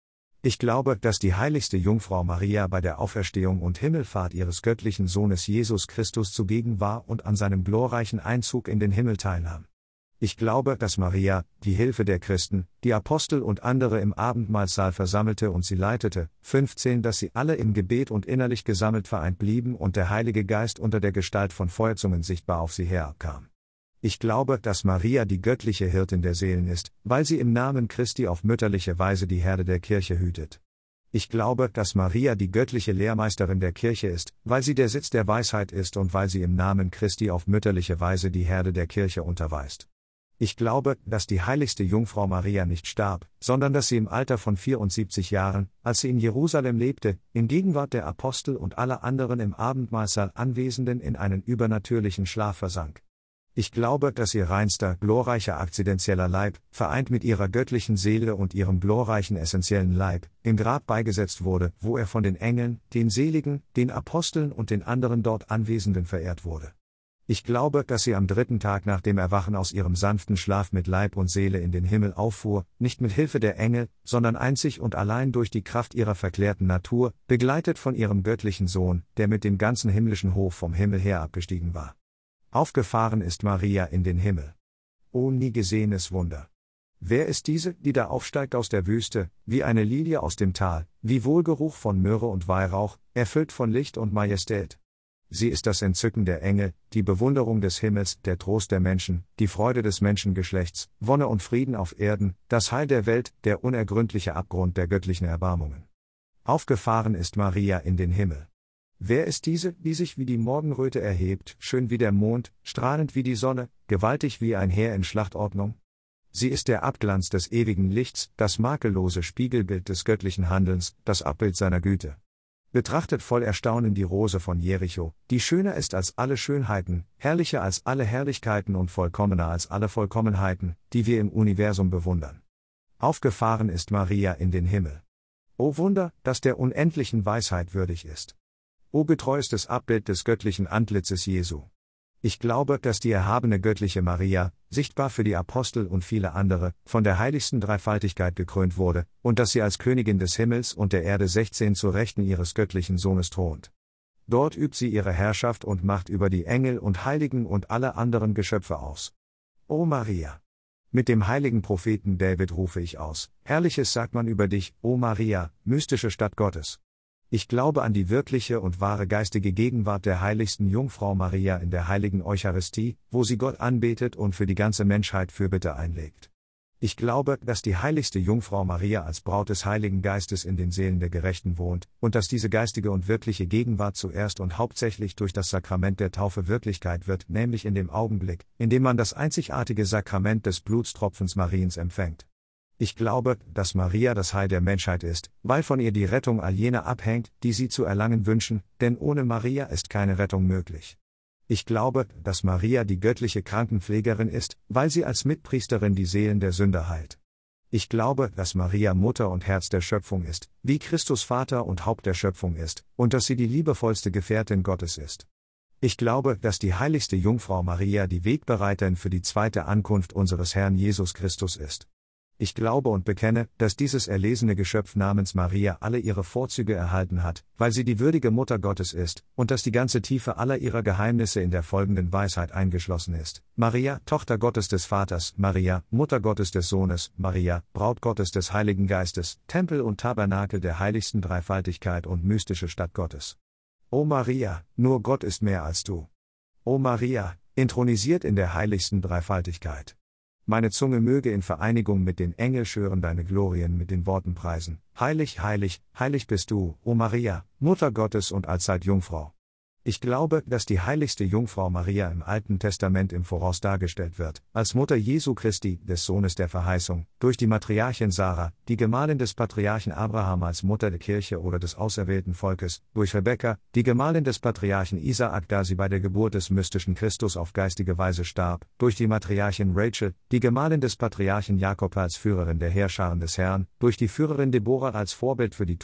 Ich glaube, dass die heiligste Jungfrau Maria bei der Auferstehung und Himmelfahrt ihres göttlichen Sohnes Jesus Christus zugegen war und an seinem glorreichen Einzug in den Himmel teilnahm. Ich glaube, dass Maria, die Hilfe der Christen, die Apostel und andere im Abendmahlsaal versammelte und sie leitete. fünfzehn Dass sie alle im Gebet und innerlich gesammelt vereint blieben und der Heilige Geist unter der Gestalt von Feuerzungen sichtbar auf sie herabkam. Ich glaube, dass Maria die göttliche Hirtin der Seelen ist, weil sie im Namen Christi auf mütterliche Weise die Herde der Kirche hütet. Ich glaube, dass Maria die göttliche Lehrmeisterin der Kirche ist, weil sie der Sitz der Weisheit ist und weil sie im Namen Christi auf mütterliche Weise die Herde der Kirche unterweist. Ich glaube, dass die heiligste Jungfrau Maria nicht starb, sondern dass sie im Alter von vierundsiebzig Jahren, als sie in Jerusalem lebte, in Gegenwart der Apostel und aller anderen im Abendmahlsaal Anwesenden in einen übernatürlichen Schlaf versank. Ich glaube, dass ihr reinster, glorreicher akzidentieller Leib, vereint mit ihrer göttlichen Seele und ihrem glorreichen essentiellen Leib, im Grab beigesetzt wurde, wo er von den Engeln, den Seligen, den Aposteln und den anderen dort Anwesenden verehrt wurde. Ich glaube, dass sie am dritten Tag nach dem Erwachen aus ihrem sanften Schlaf mit Leib und Seele in den Himmel auffuhr, nicht mit Hilfe der Engel, sondern einzig und allein durch die Kraft ihrer verklärten Natur, begleitet von ihrem göttlichen Sohn, der mit dem ganzen himmlischen Hof vom Himmel her abgestiegen war. Aufgefahren ist Maria in den Himmel. O nie gesehenes Wunder! Wer ist diese, die da aufsteigt aus der Wüste, wie eine Lilie aus dem Tal, wie Wohlgeruch von Myrrhe und Weihrauch, erfüllt von Licht und Majestät? Sie ist das Entzücken der Engel, die Bewunderung des Himmels, der Trost der Menschen, die Freude des Menschengeschlechts, Wonne und Frieden auf Erden, das Heil der Welt, der unergründliche Abgrund der göttlichen Erbarmungen. Aufgefahren ist Maria in den Himmel. Wer ist diese, die sich wie die Morgenröte erhebt, schön wie der Mond, strahlend wie die Sonne, gewaltig wie ein Heer in Schlachtordnung? Sie ist der Abglanz des ewigen Lichts, das makellose Spiegelbild des göttlichen Handelns, das Abbild seiner Güte. Betrachtet voll Erstaunen die Rose von Jericho, die schöner ist als alle Schönheiten, herrlicher als alle Herrlichkeiten und vollkommener als alle Vollkommenheiten, die wir im Universum bewundern. Aufgefahren ist Maria in den Himmel. O Wunder, das der unendlichen Weisheit würdig ist. O getreuestes Abbild des göttlichen Antlitzes Jesu. Ich glaube, dass die erhabene göttliche Maria, sichtbar für die Apostel und viele andere, von der heiligsten Dreifaltigkeit gekrönt wurde, und dass sie als Königin des Himmels und der Erde sechzehn zur Rechten ihres göttlichen Sohnes thront. Dort übt sie ihre Herrschaft und Macht über die Engel und Heiligen und alle anderen Geschöpfe aus. O Maria! Mit dem heiligen Propheten David rufe ich aus, Herrliches sagt man über dich, O Maria, mystische Stadt Gottes. Ich glaube an die wirkliche und wahre geistige Gegenwart der heiligsten Jungfrau Maria in der heiligen Eucharistie, wo sie Gott anbetet und für die ganze Menschheit Fürbitte einlegt. Ich glaube, dass die heiligste Jungfrau Maria als Braut des Heiligen Geistes in den Seelen der Gerechten wohnt, und dass diese geistige und wirkliche Gegenwart zuerst und hauptsächlich durch das Sakrament der Taufe Wirklichkeit wird, nämlich in dem Augenblick, in dem man das einzigartige Sakrament des Blutstropfens Mariens empfängt. Ich glaube, dass Maria das Heil der Menschheit ist, weil von ihr die Rettung all jener abhängt, die sie zu erlangen wünschen, denn ohne Maria ist keine Rettung möglich. Ich glaube, dass Maria die göttliche Krankenpflegerin ist, weil sie als Mitpriesterin die Seelen der Sünder heilt. Ich glaube, dass Maria Mutter und Herz der Schöpfung ist, wie Christus Vater und Haupt der Schöpfung ist, und dass sie die liebevollste Gefährtin Gottes ist. Ich glaube, dass die heiligste Jungfrau Maria die Wegbereiterin für die zweite Ankunft unseres Herrn Jesus Christus ist. Ich glaube und bekenne, dass dieses erlesene Geschöpf namens Maria alle ihre Vorzüge erhalten hat, weil sie die würdige Mutter Gottes ist, und dass die ganze Tiefe aller ihrer Geheimnisse in der folgenden Weisheit eingeschlossen ist. Maria, Tochter Gottes des Vaters, Maria, Mutter Gottes des Sohnes, Maria, Braut Gottes des Heiligen Geistes, Tempel und Tabernakel der heiligsten Dreifaltigkeit und mystische Stadt Gottes. O Maria, nur Gott ist mehr als du. O Maria, intronisiert in der heiligsten Dreifaltigkeit. Meine Zunge möge in Vereinigung mit den Engeln schwören deine Glorien mit den Worten preisen. Heilig, heilig, heilig bist du, O Maria, Mutter Gottes und allzeit Jungfrau. Ich glaube, dass die heiligste Jungfrau Maria im Alten Testament im Voraus dargestellt wird, als Mutter Jesu Christi, des Sohnes der Verheißung, durch die Matriarchin Sarah, die Gemahlin des Patriarchen Abraham als Mutter der Kirche oder des auserwählten Volkes, durch Rebekka, die Gemahlin des Patriarchen Isaak, da sie bei der Geburt des mystischen Christus auf geistige Weise starb, durch die Matriarchin Rachel, die Gemahlin des Patriarchen Jakob als Führerin der Heerscharen des Herrn, durch die Führerin Deborah als Vorbild für die Tugend,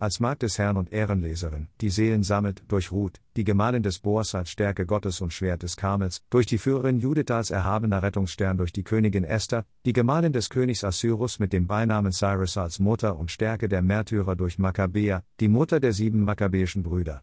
als Magd des Herrn und Ehrenleserin, die Seelen sammelt, durch Ruth, die Gemahlin des Boas als Stärke Gottes und Schwert des Karmels, durch die Führerin Judith als erhabener Rettungsstern, durch die Königin Esther, die Gemahlin des Königs Assyrus mit dem Beinamen Cyrus als Mutter und Stärke der Märtyrer, durch Makkabäa, die Mutter der sieben makkabäischen Brüder.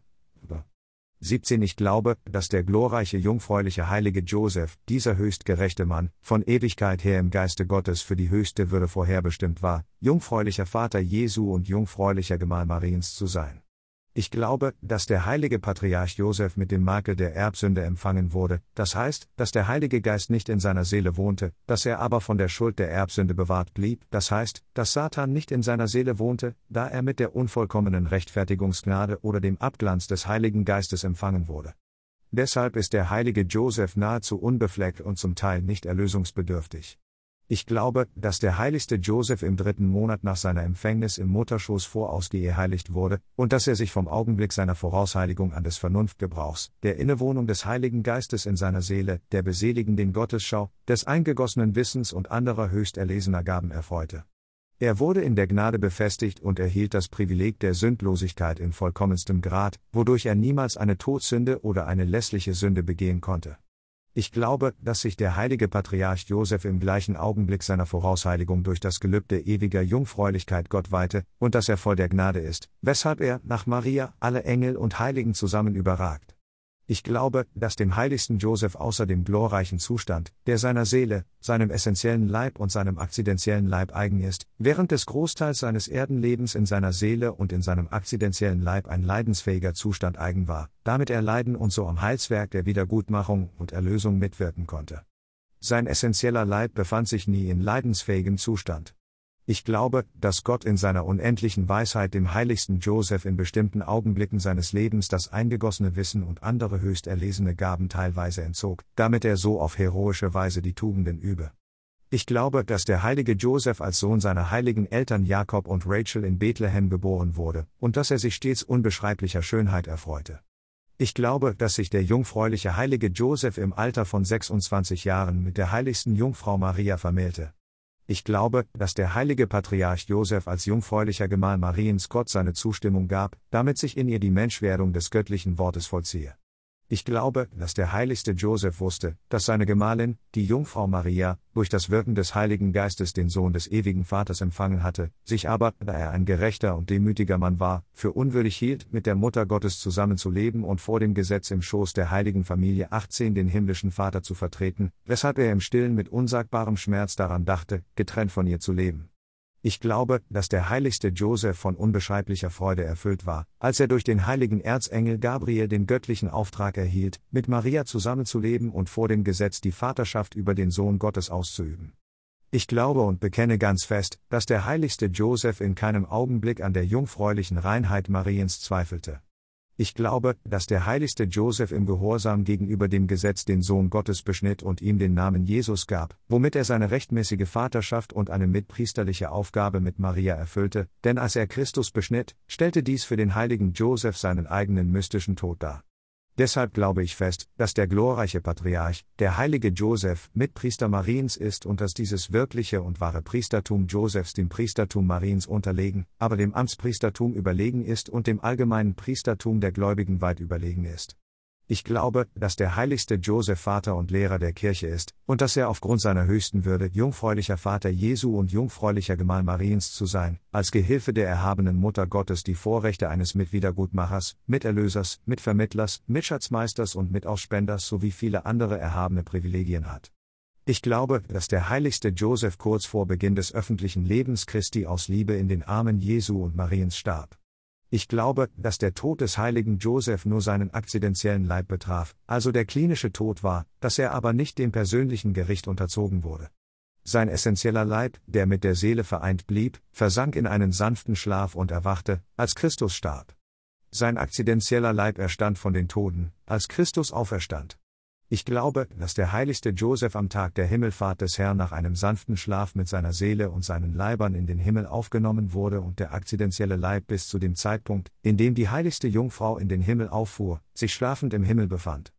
siebzehn Ich glaube, dass der glorreiche jungfräuliche heilige Joseph, dieser höchst gerechte Mann, von Ewigkeit her im Geiste Gottes für die höchste Würde vorherbestimmt war, jungfräulicher Vater Jesu und jungfräulicher Gemahl Mariens zu sein. Ich glaube, dass der heilige Patriarch Joseph mit dem Makel der Erbsünde empfangen wurde, das heißt, dass der Heilige Geist nicht in seiner Seele wohnte, dass er aber von der Schuld der Erbsünde bewahrt blieb, das heißt, dass Satan nicht in seiner Seele wohnte, da er mit der unvollkommenen Rechtfertigungsgnade oder dem Abglanz des Heiligen Geistes empfangen wurde. Deshalb ist der heilige Joseph nahezu unbefleckt und zum Teil nicht erlösungsbedürftig. Ich glaube, dass der heiligste Joseph im dritten Monat nach seiner Empfängnis im Mutterschoß vorausgeheiligt wurde, und dass er sich vom Augenblick seiner Vorausheiligung an des Vernunftgebrauchs, der Innewohnung des Heiligen Geistes in seiner Seele, der beseligenden Gottesschau, des eingegossenen Wissens und anderer höchst erlesener Gaben erfreute. Er wurde in der Gnade befestigt und erhielt das Privileg der Sündlosigkeit in vollkommenstem Grad, wodurch er niemals eine Todsünde oder eine lässliche Sünde begehen konnte. Ich glaube, dass sich der heilige Patriarch Joseph im gleichen Augenblick seiner Vorausheiligung durch das Gelübde ewiger Jungfräulichkeit Gott weihte, und dass er voll der Gnade ist, weshalb er, nach Maria, alle Engel und Heiligen zusammen überragt. Ich glaube, dass dem heiligsten Joseph außer dem glorreichen Zustand, der seiner Seele, seinem essentiellen Leib und seinem akzidentiellen Leib eigen ist, während des Großteils seines Erdenlebens in seiner Seele und in seinem akzidentiellen Leib ein leidensfähiger Zustand eigen war, damit er leiden und so am Heilswerk der Wiedergutmachung und Erlösung mitwirken konnte. Sein essentieller Leib befand sich nie in leidensfähigem Zustand. Ich glaube, dass Gott in seiner unendlichen Weisheit dem heiligsten Joseph in bestimmten Augenblicken seines Lebens das eingegossene Wissen und andere höchst erlesene Gaben teilweise entzog, damit er so auf heroische Weise die Tugenden übe. Ich glaube, dass der heilige Joseph als Sohn seiner heiligen Eltern Jakob und Rachel in Bethlehem geboren wurde, und dass er sich stets unbeschreiblicher Schönheit erfreute. Ich glaube, dass sich der jungfräuliche heilige Joseph im Alter von sechsundzwanzig Jahren mit der heiligsten Jungfrau Maria vermählte. Ich glaube, dass der heilige Patriarch Joseph als jungfräulicher Gemahl Mariens Gott seine Zustimmung gab, damit sich in ihr die Menschwerdung des göttlichen Wortes vollziehe. Ich glaube, dass der heiligste Joseph wusste, dass seine Gemahlin, die Jungfrau Maria, durch das Wirken des Heiligen Geistes den Sohn des ewigen Vaters empfangen hatte, sich aber, da er ein gerechter und demütiger Mann war, für unwürdig hielt, mit der Mutter Gottes zusammenzuleben und vor dem Gesetz im Schoß der heiligen Familie achtzehn den himmlischen Vater zu vertreten, weshalb er im Stillen mit unsagbarem Schmerz daran dachte, getrennt von ihr zu leben. Ich glaube, dass der heiligste Joseph von unbeschreiblicher Freude erfüllt war, als er durch den heiligen Erzengel Gabriel den göttlichen Auftrag erhielt, mit Maria zusammenzuleben und vor dem Gesetz die Vaterschaft über den Sohn Gottes auszuüben. Ich glaube und bekenne ganz fest, dass der heiligste Joseph in keinem Augenblick an der jungfräulichen Reinheit Mariens zweifelte. Ich glaube, dass der heiligste Joseph im Gehorsam gegenüber dem Gesetz den Sohn Gottes beschnitt und ihm den Namen Jesus gab, womit er seine rechtmäßige Vaterschaft und eine mitpriesterliche Aufgabe mit Maria erfüllte, denn als er Christus beschnitt, stellte dies für den heiligen Joseph seinen eigenen mystischen Tod dar. Deshalb glaube ich fest, dass der glorreiche Patriarch, der heilige Joseph, Mitpriester Mariens ist und dass dieses wirkliche und wahre Priestertum Josephs dem Priestertum Mariens unterlegen, aber dem Amtspriestertum überlegen ist und dem allgemeinen Priestertum der Gläubigen weit überlegen ist. Ich glaube, dass der heiligste Joseph Vater und Lehrer der Kirche ist, und dass er aufgrund seiner höchsten Würde jungfräulicher Vater Jesu und jungfräulicher Gemahl Mariens zu sein, als Gehilfe der erhabenen Mutter Gottes die Vorrechte eines Mitwiedergutmachers, Miterlösers, Mitvermittlers, Mitschatzmeisters und Mitausspenders sowie viele andere erhabene Privilegien hat. Ich glaube, dass der heiligste Joseph kurz vor Beginn des öffentlichen Lebens Christi aus Liebe in den Armen Jesu und Mariens starb. Ich glaube, dass der Tod des heiligen Joseph nur seinen akzidentiellen Leib betraf, also der klinische Tod war, dass er aber nicht dem persönlichen Gericht unterzogen wurde. Sein essentieller Leib, der mit der Seele vereint blieb, versank in einen sanften Schlaf und erwachte, als Christus starb. Sein akzidentieller Leib erstand von den Toten, als Christus auferstand. Ich glaube, dass der heiligste Joseph am Tag der Himmelfahrt des Herrn nach einem sanften Schlaf mit seiner Seele und seinen Leibern in den Himmel aufgenommen wurde und der akzidentielle Leib bis zu dem Zeitpunkt, in dem die heiligste Jungfrau in den Himmel auffuhr, sich schlafend im Himmel befand.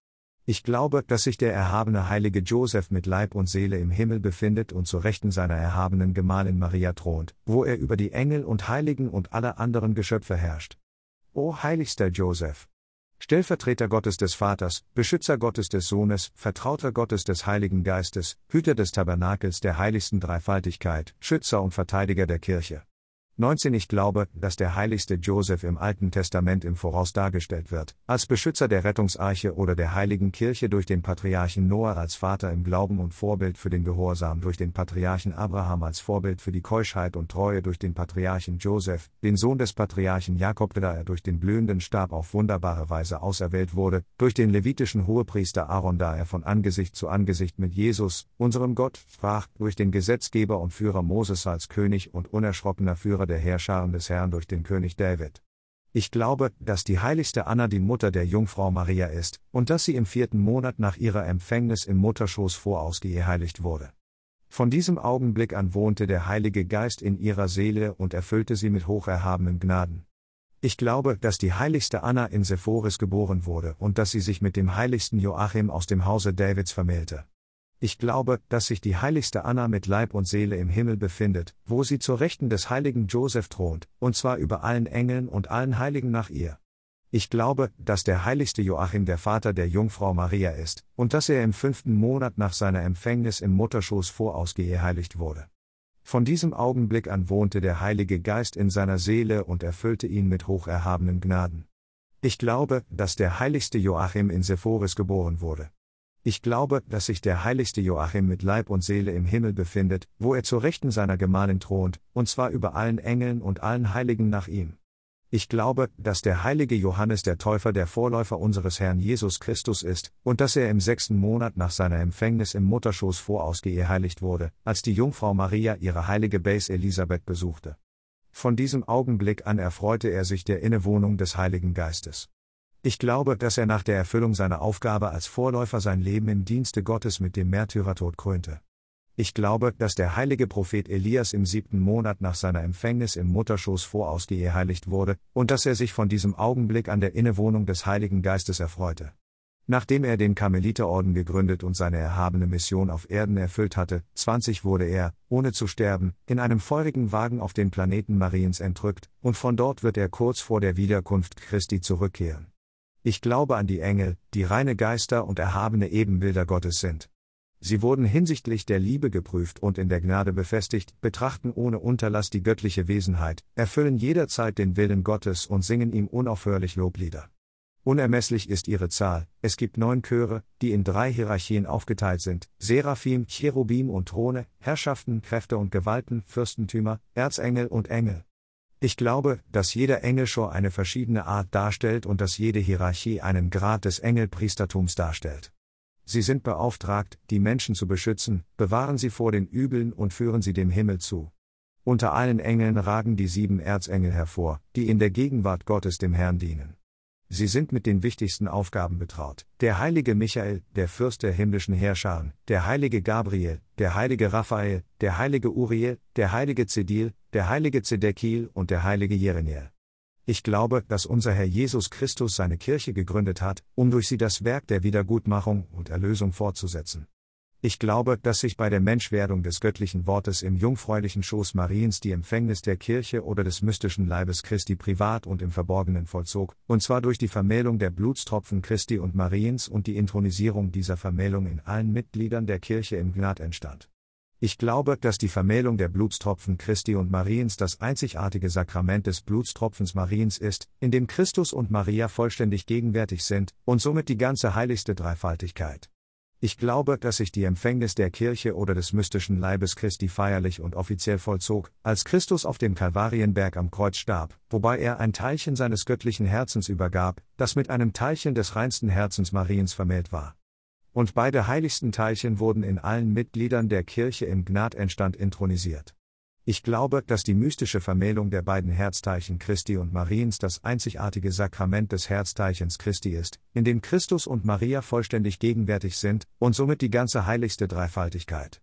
Ich glaube, dass sich der erhabene heilige Joseph mit Leib und Seele im Himmel befindet und zur Rechten seiner erhabenen Gemahlin Maria thront, wo er über die Engel und Heiligen und alle anderen Geschöpfe herrscht. O heiligster Joseph! Stellvertreter Gottes des Vaters, Beschützer Gottes des Sohnes, Vertrauter Gottes des Heiligen Geistes, Hüter des Tabernakels der heiligsten Dreifaltigkeit, Schützer und Verteidiger der Kirche. neunzehn Ich glaube, dass der heiligste Joseph im Alten Testament im Voraus dargestellt wird, als Beschützer der Rettungsarche oder der heiligen Kirche durch den Patriarchen Noah als Vater im Glauben und Vorbild für den Gehorsam durch den Patriarchen Abraham als Vorbild für die Keuschheit und Treue durch den Patriarchen Joseph, den Sohn des Patriarchen Jakob, da er durch den blühenden Stab auf wunderbare Weise auserwählt wurde, durch den levitischen Hohepriester Aaron, da er von Angesicht zu Angesicht mit Jesus, unserem Gott, sprach, durch den Gesetzgeber und Führer Moses als König und unerschrockener Führer der Heerscharen des Herrn durch den König David. Ich glaube, dass die heiligste Anna die Mutter der Jungfrau Maria ist, und dass sie im vierten Monat nach ihrer Empfängnis im Mutterschoß vorausgeheiligt wurde. Von diesem Augenblick an wohnte der Heilige Geist in ihrer Seele und erfüllte sie mit hocherhabenen Gnaden. Ich glaube, dass die heiligste Anna in Sephoris geboren wurde und dass sie sich mit dem heiligsten Joachim aus dem Hause Davids vermählte. Ich glaube, dass sich die heiligste Anna mit Leib und Seele im Himmel befindet, wo sie zur Rechten des heiligen Joseph thront, und zwar über allen Engeln und allen Heiligen nach ihr. Ich glaube, dass der heiligste Joachim der Vater der Jungfrau Maria ist, und dass er im fünften Monat nach seiner Empfängnis im Mutterschoß vorausgeheiligt wurde. Von diesem Augenblick an wohnte der Heilige Geist in seiner Seele und erfüllte ihn mit hocherhabenen Gnaden. Ich glaube, dass der heiligste Joachim in Sephoris geboren wurde. Ich glaube, dass sich der heiligste Joachim mit Leib und Seele im Himmel befindet, wo er zur Rechten seiner Gemahlin thront, und zwar über allen Engeln und allen Heiligen nach ihm. Ich glaube, dass der heilige Johannes der Täufer der Vorläufer unseres Herrn Jesus Christus ist, und dass er im sechsten Monat nach seiner Empfängnis im Mutterschoß vorausgeheiligt wurde, als die Jungfrau Maria ihre heilige Base Elisabeth besuchte. Von diesem Augenblick an erfreute er sich der Innewohnung des Heiligen Geistes. Ich glaube, dass er nach der Erfüllung seiner Aufgabe als Vorläufer sein Leben im Dienste Gottes mit dem Märtyrertod krönte. Ich glaube, dass der heilige Prophet Elias im siebten Monat nach seiner Empfängnis im Mutterschoß vorausgeheiligt wurde, und dass er sich von diesem Augenblick an der Innewohnung des Heiligen Geistes erfreute. Nachdem er den Karmeliterorden gegründet und seine erhabene Mission auf Erden erfüllt hatte, zwanzig wurde er, ohne zu sterben, in einem feurigen Wagen auf den Planeten Mariens entrückt, und von dort wird er kurz vor der Wiederkunft Christi zurückkehren. Ich glaube an die Engel, die reine Geister und erhabene Ebenbilder Gottes sind. Sie wurden hinsichtlich der Liebe geprüft und in der Gnade befestigt, betrachten ohne Unterlass die göttliche Wesenheit, erfüllen jederzeit den Willen Gottes und singen ihm unaufhörlich Loblieder. Unermesslich ist ihre Zahl, es gibt neun Chöre, die in drei Hierarchien aufgeteilt sind, Seraphim, Cherubim und Throne, Herrschaften, Kräfte und Gewalten, Fürstentümer, Erzengel und Engel. Ich glaube, dass jeder Engelschor eine verschiedene Art darstellt und dass jede Hierarchie einen Grad des Engelpriestertums darstellt. Sie sind beauftragt, die Menschen zu beschützen, bewahren sie vor den Übeln und führen sie dem Himmel zu. Unter allen Engeln ragen die sieben Erzengel hervor, die in der Gegenwart Gottes dem Herrn dienen. Sie sind mit den wichtigsten Aufgaben betraut: der heilige Michael, der Fürst der himmlischen Heerscharen, der heilige Gabriel, der heilige Raphael, der heilige Uriel, der heilige Zedil, der heilige Zedekiel und der heilige Jeremiel. Ich glaube, dass unser Herr Jesus Christus seine Kirche gegründet hat, um durch sie das Werk der Wiedergutmachung und Erlösung fortzusetzen. Ich glaube, dass sich bei der Menschwerdung des göttlichen Wortes im jungfräulichen Schoß Mariens die Empfängnis der Kirche oder des mystischen Leibes Christi privat und im Verborgenen vollzog, und zwar durch die Vermählung der Blutstropfen Christi und Mariens und die Inthronisierung dieser Vermählung in allen Mitgliedern der Kirche im Gnad entstand. Ich glaube, dass die Vermählung der Blutstropfen Christi und Mariens das einzigartige Sakrament des Blutstropfens Mariens ist, in dem Christus und Maria vollständig gegenwärtig sind, und somit die ganze heiligste Dreifaltigkeit. Ich glaube, dass sich die Empfängnis der Kirche oder des mystischen Leibes Christi feierlich und offiziell vollzog, als Christus auf dem Kalvarienberg am Kreuz starb, wobei er ein Teilchen seines göttlichen Herzens übergab, das mit einem Teilchen des reinsten Herzens Mariens vermählt war. Und beide heiligsten Teilchen wurden in allen Mitgliedern der Kirche im Gnadenstand intronisiert. Ich glaube, dass die mystische Vermählung der beiden Herzteilchen Christi und Mariens das einzigartige Sakrament des Herzteilchens Christi ist, in dem Christus und Maria vollständig gegenwärtig sind, und somit die ganze heiligste Dreifaltigkeit.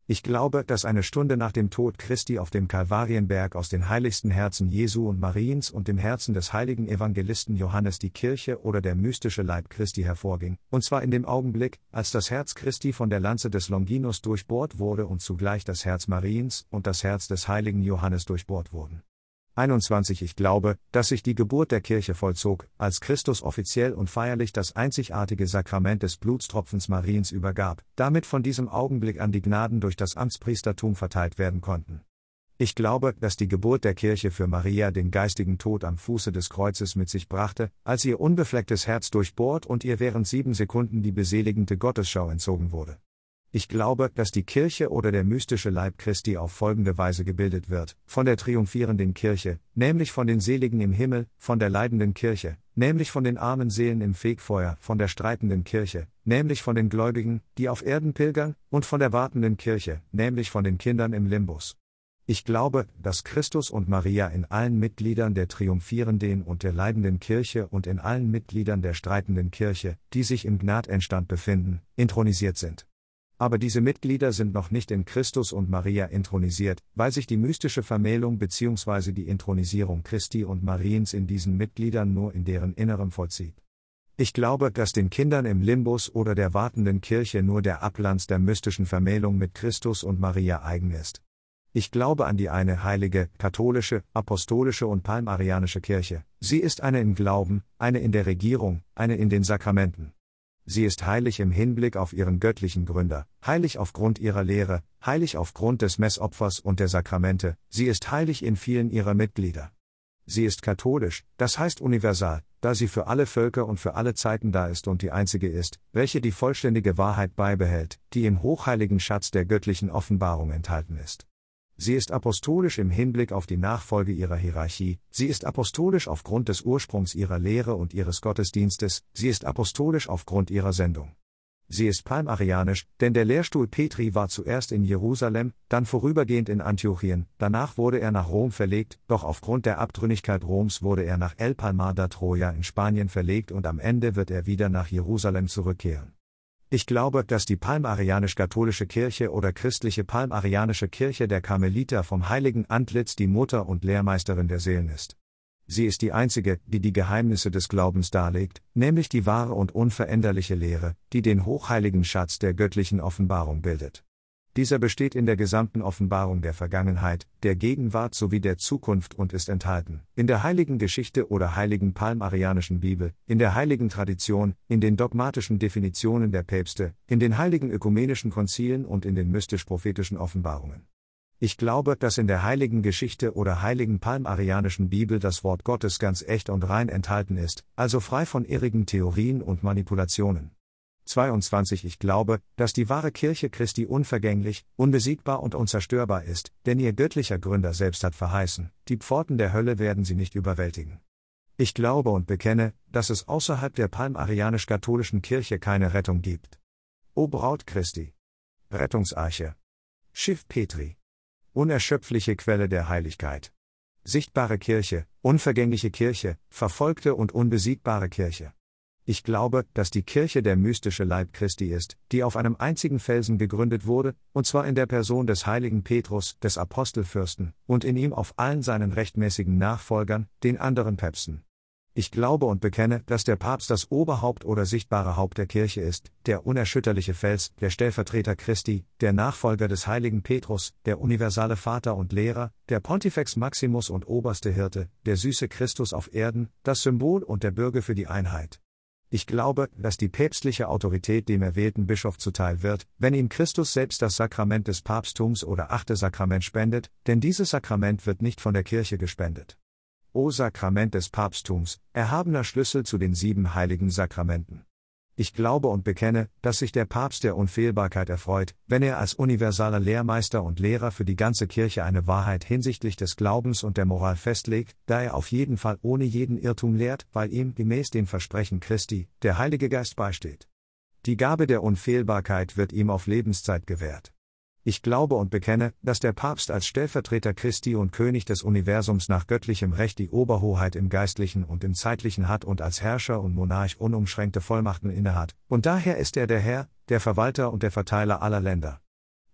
Ich glaube, dass eine Stunde nach dem Tod Christi auf dem Kalvarienberg aus den heiligsten Herzen Jesu und Mariens und dem Herzen des heiligen Evangelisten Johannes die Kirche oder der mystische Leib Christi hervorging, und zwar in dem Augenblick, als das Herz Christi von der Lanze des Longinus durchbohrt wurde und zugleich das Herz Mariens und das Herz des heiligen Johannes durchbohrt wurden. einundzwanzig Ich glaube, dass sich die Geburt der Kirche vollzog, als Christus offiziell und feierlich das einzigartige Sakrament des Blutstropfens Mariens übergab, damit von diesem Augenblick an die Gnaden durch das Amtspriestertum verteilt werden konnten. Ich glaube, dass die Geburt der Kirche für Maria den geistigen Tod am Fuße des Kreuzes mit sich brachte, als ihr unbeflecktes Herz durchbohrt und ihr während sieben Sekunden die beseligende Gottesschau entzogen wurde. Ich glaube, dass die Kirche oder der mystische Leib Christi auf folgende Weise gebildet wird: von der triumphierenden Kirche, nämlich von den Seligen im Himmel, von der leidenden Kirche, nämlich von den armen Seelen im Fegfeuer, von der streitenden Kirche, nämlich von den Gläubigen, die auf Erden pilgern, und von der wartenden Kirche, nämlich von den Kindern im Limbus. Ich glaube, dass Christus und Maria in allen Mitgliedern der triumphierenden und der leidenden Kirche und in allen Mitgliedern der streitenden Kirche, die sich im Gnadendstand befinden, intronisiert sind. Aber diese Mitglieder sind noch nicht in Christus und Maria intronisiert, weil sich die mystische Vermählung bzw. die Intronisierung Christi und Mariens in diesen Mitgliedern nur in deren Innerem vollzieht. Ich glaube, dass den Kindern im Limbus oder der wartenden Kirche nur der Abglanz der mystischen Vermählung mit Christus und Maria eigen ist. Ich glaube an die eine heilige, katholische, apostolische und palmarianische Kirche. Sie ist eine im Glauben, eine in der Regierung, eine in den Sakramenten. Sie ist heilig im Hinblick auf ihren göttlichen Gründer, heilig aufgrund ihrer Lehre, heilig aufgrund des Messopfers und der Sakramente, sie ist heilig in vielen ihrer Mitglieder. Sie ist katholisch, das heißt universal, da sie für alle Völker und für alle Zeiten da ist und die einzige ist, welche die vollständige Wahrheit beibehält, die im hochheiligen Schatz der göttlichen Offenbarung enthalten ist. Sie ist apostolisch im Hinblick auf die Nachfolge ihrer Hierarchie, sie ist apostolisch aufgrund des Ursprungs ihrer Lehre und ihres Gottesdienstes, sie ist apostolisch aufgrund ihrer Sendung. Sie ist palmarianisch, denn der Lehrstuhl Petri war zuerst in Jerusalem, dann vorübergehend in Antiochien, danach wurde er nach Rom verlegt, doch aufgrund der Abtrünnigkeit Roms wurde er nach El Palmar da Troya in Spanien verlegt und am Ende wird er wieder nach Jerusalem zurückkehren. Ich glaube, dass die palmarianisch-katholische Kirche oder christliche palmarianische Kirche der Karmeliter vom heiligen Antlitz die Mutter und Lehrmeisterin der Seelen ist. Sie ist die einzige, die die Geheimnisse des Glaubens darlegt, nämlich die wahre und unveränderliche Lehre, die den hochheiligen Schatz der göttlichen Offenbarung bildet. Dieser besteht in der gesamten Offenbarung der Vergangenheit, der Gegenwart sowie der Zukunft und ist enthalten in der heiligen Geschichte oder heiligen palmarianischen Bibel, in der heiligen Tradition, in den dogmatischen Definitionen der Päpste, in den heiligen ökumenischen Konzilen und in den mystisch-prophetischen Offenbarungen. Ich glaube, dass in der heiligen Geschichte oder heiligen palmarianischen Bibel das Wort Gottes ganz echt und rein enthalten ist, also frei von irrigen Theorien und Manipulationen. zweiundzwanzig Ich glaube, dass die wahre Kirche Christi unvergänglich, unbesiegbar und unzerstörbar ist, denn ihr göttlicher Gründer selbst hat verheißen, die Pforten der Hölle werden sie nicht überwältigen. Ich glaube und bekenne, dass es außerhalb der palmarianisch-katholischen Kirche keine Rettung gibt. O Braut Christi! Rettungsarche! Schiff Petri! Unerschöpfliche Quelle der Heiligkeit! Sichtbare Kirche, unvergängliche Kirche, verfolgte und unbesiegbare Kirche! Ich glaube, dass die Kirche der mystische Leib Christi ist, die auf einem einzigen Felsen gegründet wurde, und zwar in der Person des heiligen Petrus, des Apostelfürsten, und in ihm auf allen seinen rechtmäßigen Nachfolgern, den anderen Päpsten. Ich glaube und bekenne, dass der Papst das Oberhaupt oder sichtbare Haupt der Kirche ist, der unerschütterliche Fels, der Stellvertreter Christi, der Nachfolger des heiligen Petrus, der universale Vater und Lehrer, der Pontifex Maximus und oberste Hirte, der süße Christus auf Erden, das Symbol und der Bürger für die Einheit. Ich glaube, dass die päpstliche Autorität dem erwählten Bischof zuteil wird, wenn ihm Christus selbst das Sakrament des Papsttums oder achte Sakrament spendet, denn dieses Sakrament wird nicht von der Kirche gespendet. O Sakrament des Papsttums, erhabener Schlüssel zu den sieben heiligen Sakramenten. Ich glaube und bekenne, dass sich der Papst der Unfehlbarkeit erfreut, wenn er als universaler Lehrmeister und Lehrer für die ganze Kirche eine Wahrheit hinsichtlich des Glaubens und der Moral festlegt, da er auf jeden Fall ohne jeden Irrtum lehrt, weil ihm, gemäß den Versprechen Christi, der Heilige Geist beisteht. Die Gabe der Unfehlbarkeit wird ihm auf Lebenszeit gewährt. Ich glaube und bekenne, dass der Papst als Stellvertreter Christi und König des Universums nach göttlichem Recht die Oberhoheit im Geistlichen und im Zeitlichen hat und als Herrscher und Monarch unumschränkte Vollmachten innehat, und daher ist er der Herr, der Verwalter und der Verteiler aller Länder.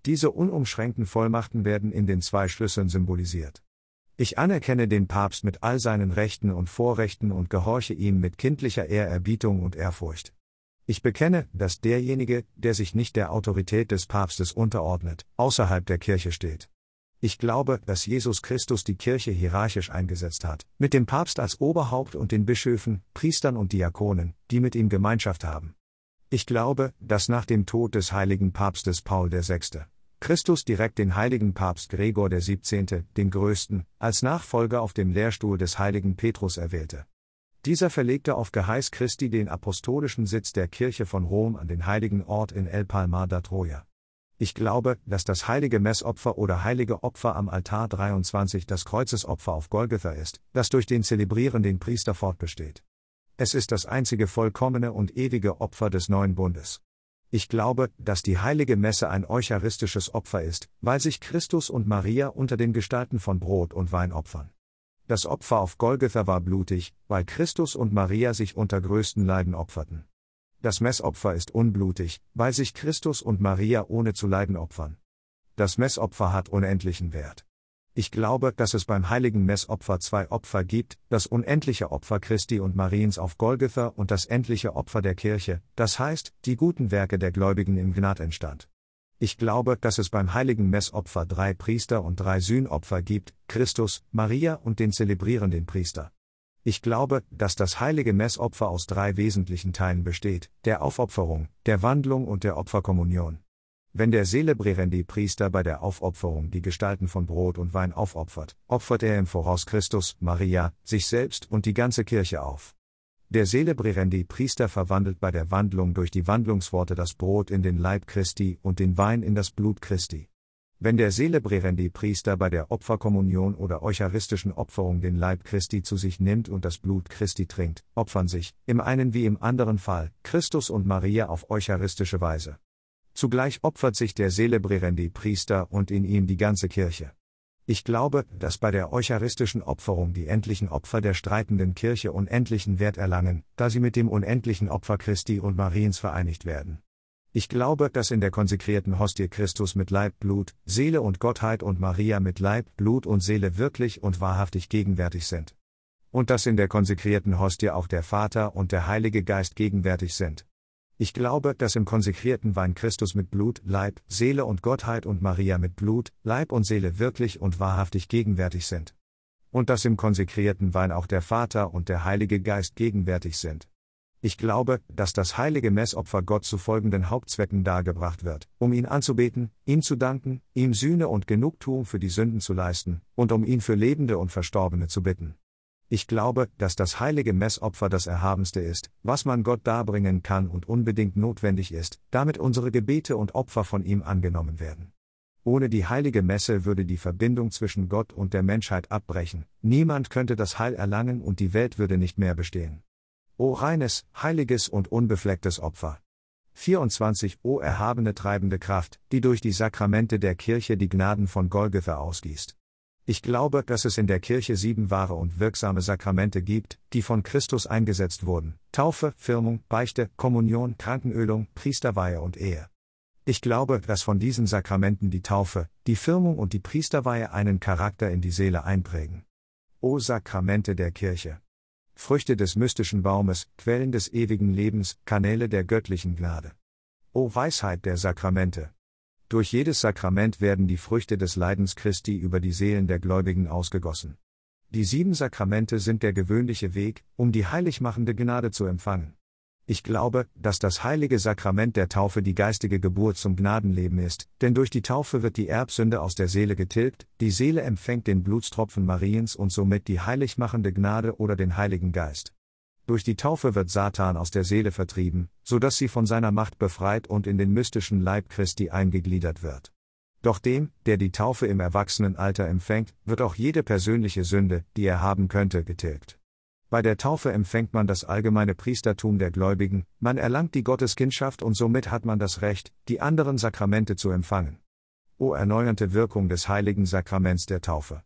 Diese unumschränkten Vollmachten werden in den zwei Schlüsseln symbolisiert. Ich anerkenne den Papst mit all seinen Rechten und Vorrechten und gehorche ihm mit kindlicher Ehrerbietung und Ehrfurcht. Ich bekenne, dass derjenige, der sich nicht der Autorität des Papstes unterordnet, außerhalb der Kirche steht. Ich glaube, dass Jesus Christus die Kirche hierarchisch eingesetzt hat, mit dem Papst als Oberhaupt und den Bischöfen, Priestern und Diakonen, die mit ihm Gemeinschaft haben. Ich glaube, dass nach dem Tod des heiligen Papstes Paul der Sechste. Christus direkt den heiligen Papst Gregor der Siebzehnte, den Größten, als Nachfolger auf dem Lehrstuhl des heiligen Petrus erwählte. Dieser verlegte auf Geheiß Christi den apostolischen Sitz der Kirche von Rom an den heiligen Ort in El Palmar da Troja. Ich glaube, dass das heilige Messopfer oder heilige Opfer am Altar dreiundzwanzig das Kreuzesopfer auf Golgatha ist, das durch den zelebrierenden Priester fortbesteht. Es ist das einzige vollkommene und ewige Opfer des neuen Bundes. Ich glaube, dass die heilige Messe ein eucharistisches Opfer ist, weil sich Christus und Maria unter den Gestalten von Brot und Wein opfern. Das Opfer auf Golgatha war blutig, weil Christus und Maria sich unter größten Leiden opferten. Das Messopfer ist unblutig, weil sich Christus und Maria ohne zu leiden opfern. Das Messopfer hat unendlichen Wert. Ich glaube, dass es beim heiligen Messopfer zwei Opfer gibt, das unendliche Opfer Christi und Mariens auf Golgatha und das endliche Opfer der Kirche, das heißt, die guten Werke der Gläubigen im Gnadenstand. Ich glaube, dass es beim heiligen Messopfer drei Priester und drei Sühnopfer gibt, Christus, Maria und den zelebrierenden Priester. Ich glaube, dass das heilige Messopfer aus drei wesentlichen Teilen besteht, der Aufopferung, der Wandlung und der Opferkommunion. Wenn der celebrierende Priester bei der Aufopferung die Gestalten von Brot und Wein aufopfert, opfert er im Voraus Christus, Maria, sich selbst und die ganze Kirche auf. Der celebrierende Priester verwandelt bei der Wandlung durch die Wandlungsworte das Brot in den Leib Christi und den Wein in das Blut Christi. Wenn der celebrierende Priester bei der Opferkommunion oder eucharistischen Opferung den Leib Christi zu sich nimmt und das Blut Christi trinkt, opfern sich, im einen wie im anderen Fall, Christus und Maria auf eucharistische Weise. Zugleich opfert sich der celebrierende Priester und in ihm die ganze Kirche. Ich glaube, dass bei der eucharistischen Opferung die endlichen Opfer der streitenden Kirche unendlichen Wert erlangen, da sie mit dem unendlichen Opfer Christi und Mariens vereinigt werden. Ich glaube, dass in der konsekrierten Hostie Christus mit Leib, Blut, Seele und Gottheit und Maria mit Leib, Blut und Seele wirklich und wahrhaftig gegenwärtig sind. Und dass in der konsekrierten Hostie auch der Vater und der Heilige Geist gegenwärtig sind. Ich glaube, dass im konsekrierten Wein Christus mit Blut, Leib, Seele und Gottheit und Maria mit Blut, Leib und Seele wirklich und wahrhaftig gegenwärtig sind. Und dass im konsekrierten Wein auch der Vater und der Heilige Geist gegenwärtig sind. Ich glaube, dass das heilige Messopfer Gott zu folgenden Hauptzwecken dargebracht wird, um ihn anzubeten, ihm zu danken, ihm Sühne und Genugtuung für die Sünden zu leisten, und um ihn für Lebende und Verstorbene zu bitten. Ich glaube, dass das heilige Messopfer das Erhabenste ist, was man Gott darbringen kann und unbedingt notwendig ist, damit unsere Gebete und Opfer von ihm angenommen werden. Ohne die heilige Messe würde die Verbindung zwischen Gott und der Menschheit abbrechen, niemand könnte das Heil erlangen und die Welt würde nicht mehr bestehen. O reines, heiliges und unbeflecktes Opfer! vierundzwanzig O erhabene treibende Kraft, die durch die Sakramente der Kirche die Gnaden von Golgatha ausgießt. Ich glaube, dass es in der Kirche sieben wahre und wirksame Sakramente gibt, die von Christus eingesetzt wurden: Taufe, Firmung, Beichte, Kommunion, Krankenölung, Priesterweihe und Ehe. Ich glaube, dass von diesen Sakramenten die Taufe, die Firmung und die Priesterweihe einen Charakter in die Seele einprägen. O Sakramente der Kirche! Früchte des mystischen Baumes, Quellen des ewigen Lebens, Kanäle der göttlichen Gnade. O Weisheit der Sakramente! Durch jedes Sakrament werden die Früchte des Leidens Christi über die Seelen der Gläubigen ausgegossen. Die sieben Sakramente sind der gewöhnliche Weg, um die heiligmachende Gnade zu empfangen. Ich glaube, dass das heilige Sakrament der Taufe die geistige Geburt zum Gnadenleben ist, denn durch die Taufe wird die Erbsünde aus der Seele getilgt, die Seele empfängt den Blutstropfen Mariens und somit die heiligmachende Gnade oder den Heiligen Geist. Durch die Taufe wird Satan aus der Seele vertrieben, so dass sie von seiner Macht befreit und in den mystischen Leib Christi eingegliedert wird. Doch dem, der die Taufe im Erwachsenenalter empfängt, wird auch jede persönliche Sünde, die er haben könnte, getilgt. Bei der Taufe empfängt man das allgemeine Priestertum der Gläubigen, man erlangt die Gotteskindschaft und somit hat man das Recht, die anderen Sakramente zu empfangen. O erneuernde Wirkung des heiligen Sakraments der Taufe!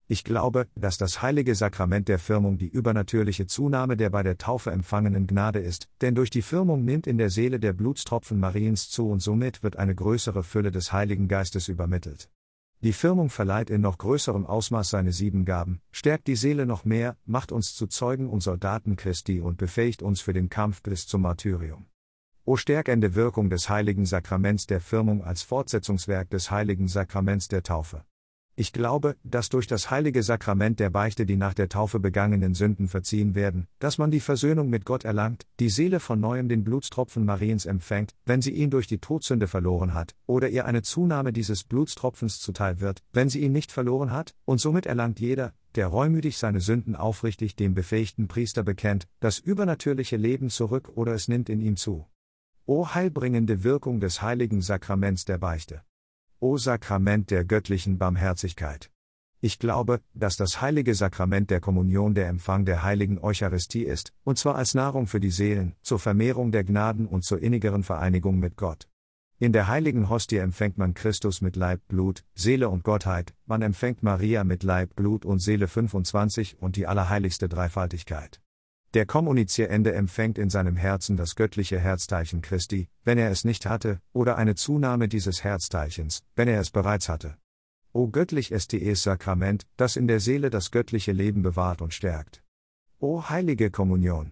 Ich glaube, dass das heilige Sakrament der Firmung die übernatürliche Zunahme der bei der Taufe empfangenen Gnade ist, denn durch die Firmung nimmt in der Seele der Blutstropfen Mariens zu und somit wird eine größere Fülle des Heiligen Geistes übermittelt. Die Firmung verleiht in noch größerem Ausmaß seine sieben Gaben, stärkt die Seele noch mehr, macht uns zu Zeugen und Soldaten Christi und befähigt uns für den Kampf bis zum Martyrium. O stärkende Wirkung des heiligen Sakraments der Firmung als Fortsetzungswerk des heiligen Sakraments der Taufe. Ich glaube, dass durch das heilige Sakrament der Beichte die nach der Taufe begangenen Sünden verziehen werden, dass man die Versöhnung mit Gott erlangt, die Seele von neuem den Blutstropfen Mariens empfängt, wenn sie ihn durch die Todsünde verloren hat, oder ihr eine Zunahme dieses Blutstropfens zuteil wird, wenn sie ihn nicht verloren hat, und somit erlangt jeder, der reumütig seine Sünden aufrichtig dem befähigten Priester bekennt, das übernatürliche Leben zurück oder es nimmt in ihm zu. O heilbringende Wirkung des heiligen Sakraments der Beichte! O Sakrament der göttlichen Barmherzigkeit! Ich glaube, dass das heilige Sakrament der Kommunion der Empfang der heiligen Eucharistie ist, und zwar als Nahrung für die Seelen, zur Vermehrung der Gnaden und zur innigeren Vereinigung mit Gott. In der heiligen Hostie empfängt man Christus mit Leib, Blut, Seele und Gottheit, man empfängt Maria mit Leib, Blut und Seele fünfundzwanzig und die allerheiligste Dreifaltigkeit. Der Kommunizierende empfängt in seinem Herzen das göttliche Herzteilchen Christi, wenn er es nicht hatte, oder eine Zunahme dieses Herzteilchens, wenn er es bereits hatte. O göttlich estes Sakrament, das in der Seele das göttliche Leben bewahrt und stärkt. O heilige Kommunion!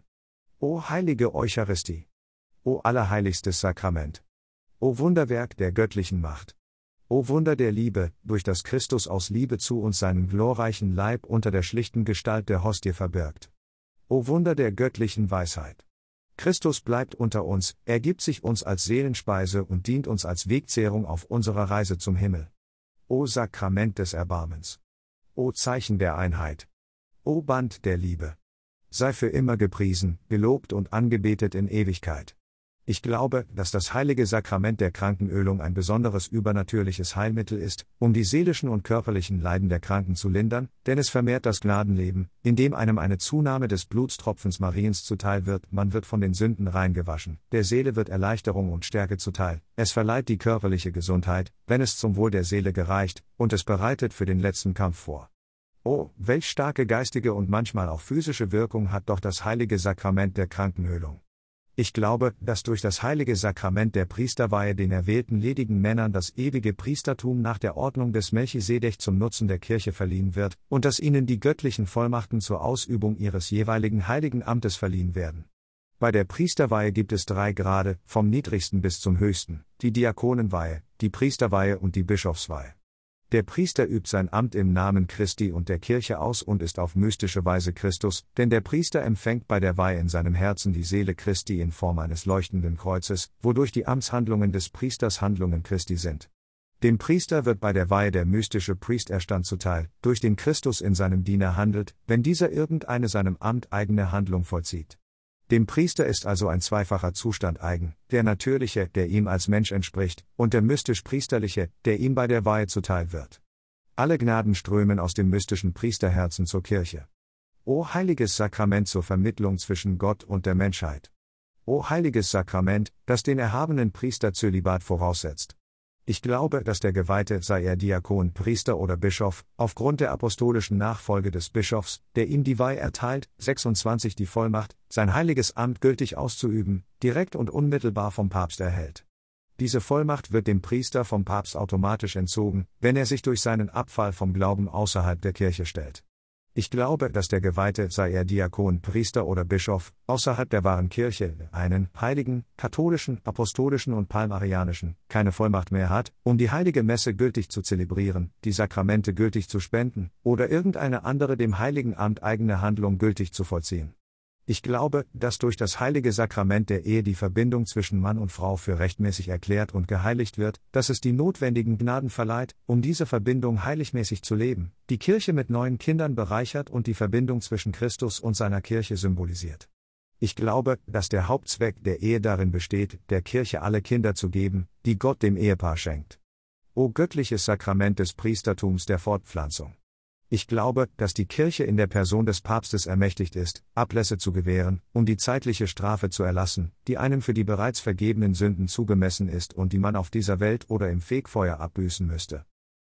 O heilige Eucharistie! O allerheiligstes Sakrament! O Wunderwerk der göttlichen Macht! O Wunder der Liebe, durch das Christus aus Liebe zu uns seinen glorreichen Leib unter der schlichten Gestalt der Hostie verbirgt. O Wunder der göttlichen Weisheit! Christus bleibt unter uns, er gibt sich uns als Seelenspeise und dient uns als Wegzehrung auf unserer Reise zum Himmel. O Sakrament des Erbarmens! O Zeichen der Einheit! O Band der Liebe! Sei für immer gepriesen, gelobt und angebetet in Ewigkeit. Ich glaube, dass das heilige Sakrament der Krankenölung ein besonderes übernatürliches Heilmittel ist, um die seelischen und körperlichen Leiden der Kranken zu lindern, denn es vermehrt das Gnadenleben, indem einem eine Zunahme des Blutstropfens Mariens zuteil wird, man wird von den Sünden reingewaschen, der Seele wird Erleichterung und Stärke zuteil, es verleiht die körperliche Gesundheit, wenn es zum Wohl der Seele gereicht, und es bereitet für den letzten Kampf vor. Oh, welch starke geistige und manchmal auch physische Wirkung hat doch das heilige Sakrament der Krankenölung. Ich glaube, dass durch das heilige Sakrament der Priesterweihe den erwählten ledigen Männern das ewige Priestertum nach der Ordnung des Melchisedech zum Nutzen der Kirche verliehen wird, und dass ihnen die göttlichen Vollmachten zur Ausübung ihres jeweiligen heiligen Amtes verliehen werden. Bei der Priesterweihe gibt es drei Grade, vom niedrigsten bis zum höchsten, die Diakonenweihe, die Priesterweihe und die Bischofsweihe. Der Priester übt sein Amt im Namen Christi und der Kirche aus und ist auf mystische Weise Christus, denn der Priester empfängt bei der Weihe in seinem Herzen die Seele Christi in Form eines leuchtenden Kreuzes, wodurch die Amtshandlungen des Priesters Handlungen Christi sind. Dem Priester wird bei der Weihe der mystische Priesterstand zuteil, durch den Christus in seinem Diener handelt, wenn dieser irgendeine seinem Amt eigene Handlung vollzieht. Dem Priester ist also ein zweifacher Zustand eigen, der natürliche, der ihm als Mensch entspricht, und der mystisch-priesterliche, der ihm bei der Weihe zuteil wird. Alle Gnaden strömen aus dem mystischen Priesterherzen zur Kirche. O heiliges Sakrament zur Vermittlung zwischen Gott und der Menschheit! O heiliges Sakrament, das den erhabenen Priester Zölibat voraussetzt! Ich glaube, dass der Geweihte, sei er Diakon, Priester oder Bischof, aufgrund der apostolischen Nachfolge des Bischofs, der ihm die Weihe erteilt, sechsundzwanzig die Vollmacht, sein heiliges Amt gültig auszuüben, direkt und unmittelbar vom Papst erhält. Diese Vollmacht wird dem Priester vom Papst automatisch entzogen, wenn er sich durch seinen Abfall vom Glauben außerhalb der Kirche stellt. Ich glaube, dass der Geweihte, sei er Diakon, Priester oder Bischof, außerhalb der wahren Kirche, einen heiligen, katholischen, apostolischen und palmarianischen, keine Vollmacht mehr hat, um die heilige Messe gültig zu zelebrieren, die Sakramente gültig zu spenden, oder irgendeine andere dem heiligen Amt eigene Handlung gültig zu vollziehen. Ich glaube, dass durch das heilige Sakrament der Ehe die Verbindung zwischen Mann und Frau für rechtmäßig erklärt und geheiligt wird, dass es die notwendigen Gnaden verleiht, um diese Verbindung heiligmäßig zu leben, die Kirche mit neuen Kindern bereichert und die Verbindung zwischen Christus und seiner Kirche symbolisiert. Ich glaube, dass der Hauptzweck der Ehe darin besteht, der Kirche alle Kinder zu geben, die Gott dem Ehepaar schenkt. O göttliches Sakrament des Priestertums der Fortpflanzung! Ich glaube, dass die Kirche in der Person des Papstes ermächtigt ist, Ablässe zu gewähren, um die zeitliche Strafe zu erlassen, die einem für die bereits vergebenen Sünden zugemessen ist und die man auf dieser Welt oder im Fegfeuer abbüßen müsste.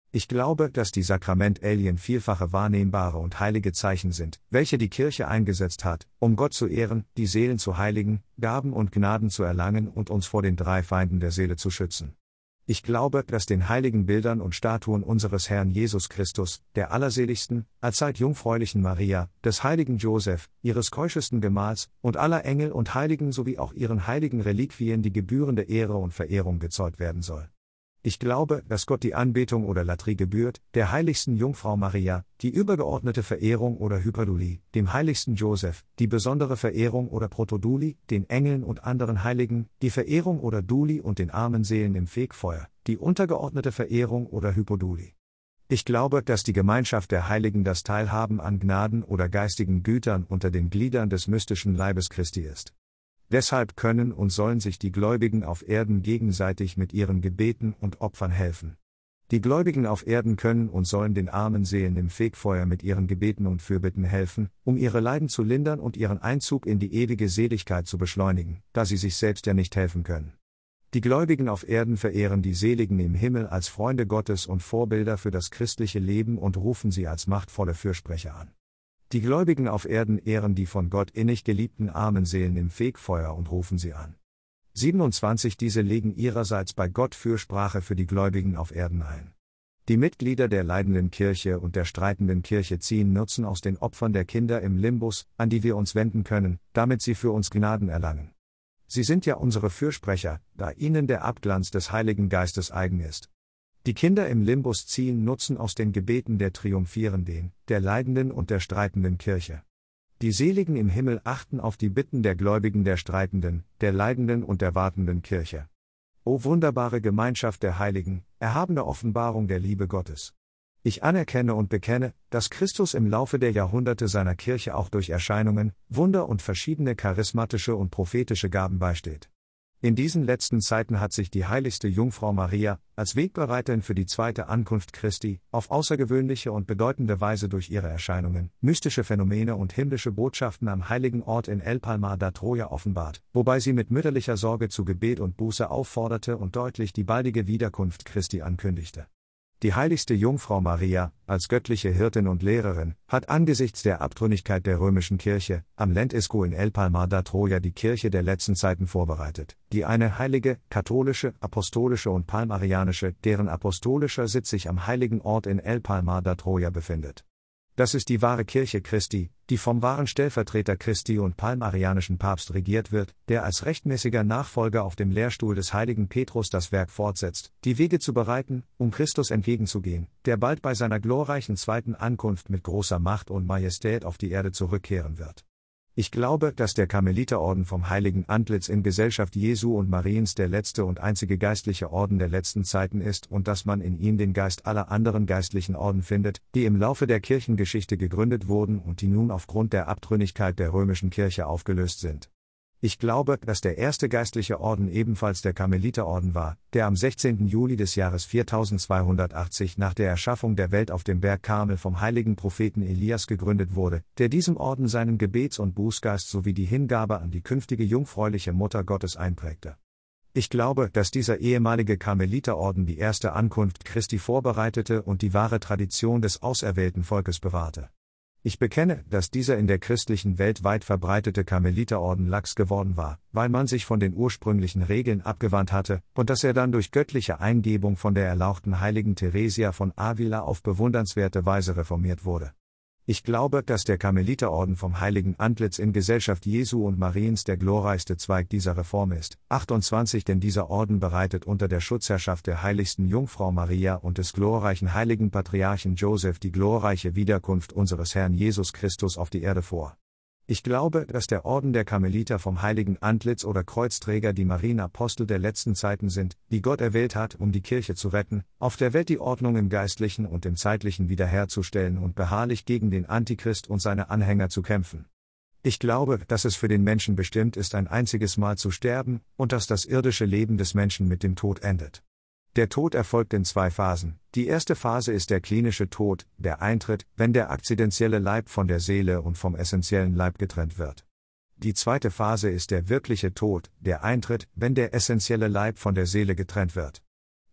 Ich glaube, dass die Sakramentalien vielfache wahrnehmbare und heilige Zeichen sind, welche die Kirche eingesetzt hat, um Gott zu ehren, die Seelen zu heiligen, Gaben und Gnaden zu erlangen und uns vor den drei Feinden der Seele zu schützen. Ich glaube, dass den heiligen Bildern und Statuen unseres Herrn Jesus Christus, der Allerseligsten, allzeit jungfräulichen Maria, des heiligen Joseph, ihres keuschesten Gemahls, und aller Engel und Heiligen sowie auch ihren heiligen Reliquien die gebührende Ehre und Verehrung gezollt werden soll. Ich glaube, dass Gott die Anbetung oder Latrie gebührt, der heiligsten Jungfrau Maria, die übergeordnete Verehrung oder Hyperdulie, dem heiligsten Joseph, die besondere Verehrung oder Protodulie, den Engeln und anderen Heiligen, die Verehrung oder Dulie und den armen Seelen im Fegfeuer, die untergeordnete Verehrung oder Hypodulie. Ich glaube, dass die Gemeinschaft der Heiligen das Teilhaben an Gnaden oder geistigen Gütern unter den Gliedern des mystischen Leibes Christi ist. Deshalb können und sollen sich die Gläubigen auf Erden gegenseitig mit ihren Gebeten und Opfern helfen. Die Gläubigen auf Erden können und sollen den armen Seelen im Fegfeuer mit ihren Gebeten und Fürbitten helfen, um ihre Leiden zu lindern und ihren Einzug in die ewige Seligkeit zu beschleunigen, da sie sich selbst ja nicht helfen können. Die Gläubigen auf Erden verehren die Seligen im Himmel als Freunde Gottes und Vorbilder für das christliche Leben und rufen sie als machtvolle Fürsprecher an. Die Gläubigen auf Erden ehren die von Gott innig geliebten armen Seelen im Fegfeuer und rufen sie an. siebenundzwanzig Diese legen ihrerseits bei Gott Fürsprache für die Gläubigen auf Erden ein. Die Mitglieder der leidenden Kirche und der streitenden Kirche ziehen Nutzen aus den Opfern der Kinder im Limbus, an die wir uns wenden können, damit sie für uns Gnaden erlangen. Sie sind ja unsere Fürsprecher, da ihnen der Abglanz des Heiligen Geistes eigen ist. Die Kinder im Limbus ziehen Nutzen aus den Gebeten der Triumphierenden, der leidenden und der streitenden Kirche. Die Seligen im Himmel achten auf die Bitten der Gläubigen der streitenden, der leidenden und der wartenden Kirche. O wunderbare Gemeinschaft der Heiligen, erhabene Offenbarung der Liebe Gottes! Ich anerkenne und bekenne, dass Christus im Laufe der Jahrhunderte seiner Kirche auch durch Erscheinungen, Wunder und verschiedene charismatische und prophetische Gaben beisteht. In diesen letzten Zeiten hat sich die heiligste Jungfrau Maria, als Wegbereiterin für die zweite Ankunft Christi, auf außergewöhnliche und bedeutende Weise durch ihre Erscheinungen, mystische Phänomene und himmlische Botschaften am heiligen Ort in El Palmar da Troya offenbart, wobei sie mit mütterlicher Sorge zu Gebet und Buße aufforderte und deutlich die baldige Wiederkunft Christi ankündigte. Die heiligste Jungfrau Maria, als göttliche Hirtin und Lehrerin, hat angesichts der Abtrünnigkeit der römischen Kirche, am Lendisco in El Palmar da Troya die Kirche der letzten Zeiten vorbereitet, die eine heilige, katholische, apostolische und palmarianische, deren apostolischer Sitz sich am heiligen Ort in El Palmar da Troya befindet. Das ist die wahre Kirche Christi, die vom wahren Stellvertreter Christi und palmarianischen Papst regiert wird, der als rechtmäßiger Nachfolger auf dem Lehrstuhl des heiligen Petrus das Werk fortsetzt, die Wege zu bereiten, um Christus entgegenzugehen, der bald bei seiner glorreichen zweiten Ankunft mit großer Macht und Majestät auf die Erde zurückkehren wird. Ich glaube, dass der Karmeliterorden vom heiligen Antlitz in Gesellschaft Jesu und Mariens der letzte und einzige geistliche Orden der letzten Zeiten ist und dass man in ihm den Geist aller anderen geistlichen Orden findet, die im Laufe der Kirchengeschichte gegründet wurden und die nun aufgrund der Abtrünnigkeit der römischen Kirche aufgelöst sind. Ich glaube, dass der erste geistliche Orden ebenfalls der Karmeliterorden war, der am sechzehnten Juli des Jahres viertausendzweihundertachtzig nach der Erschaffung der Welt auf dem Berg Karmel vom heiligen Propheten Elias gegründet wurde, der diesem Orden seinen Gebets- und Bußgeist sowie die Hingabe an die künftige jungfräuliche Mutter Gottes einprägte. Ich glaube, dass dieser ehemalige Karmeliterorden die erste Ankunft Christi vorbereitete und die wahre Tradition des auserwählten Volkes bewahrte. Ich bekenne, dass dieser in der christlichen Welt weit verbreitete Karmeliterorden lax geworden war, weil man sich von den ursprünglichen Regeln abgewandt hatte, und dass er dann durch göttliche Eingebung von der erlauchten heiligen Theresia von Avila auf bewundernswerte Weise reformiert wurde. Ich glaube, dass der Karmeliterorden vom heiligen Antlitz in Gesellschaft Jesu und Mariens der glorreichste Zweig dieser Reform ist. achtundzwanzig Denn dieser Orden bereitet unter der Schutzherrschaft der heiligsten Jungfrau Maria und des glorreichen heiligen Patriarchen Joseph die glorreiche Wiederkunft unseres Herrn Jesus Christus auf die Erde vor. Ich glaube, dass der Orden der Karmeliter vom heiligen Antlitz oder Kreuzträger die Marienapostel der letzten Zeiten sind, die Gott erwählt hat, um die Kirche zu retten, auf der Welt die Ordnung im Geistlichen und im Zeitlichen wiederherzustellen und beharrlich gegen den Antichrist und seine Anhänger zu kämpfen. Ich glaube, dass es für den Menschen bestimmt ist, ein einziges Mal zu sterben, und dass das irdische Leben des Menschen mit dem Tod endet. Der Tod erfolgt in zwei Phasen. Die erste Phase ist der klinische Tod, der eintritt, wenn der akzidentielle Leib von der Seele und vom essentiellen Leib getrennt wird. Die zweite Phase ist der wirkliche Tod, der eintritt, wenn der essentielle Leib von der Seele getrennt wird.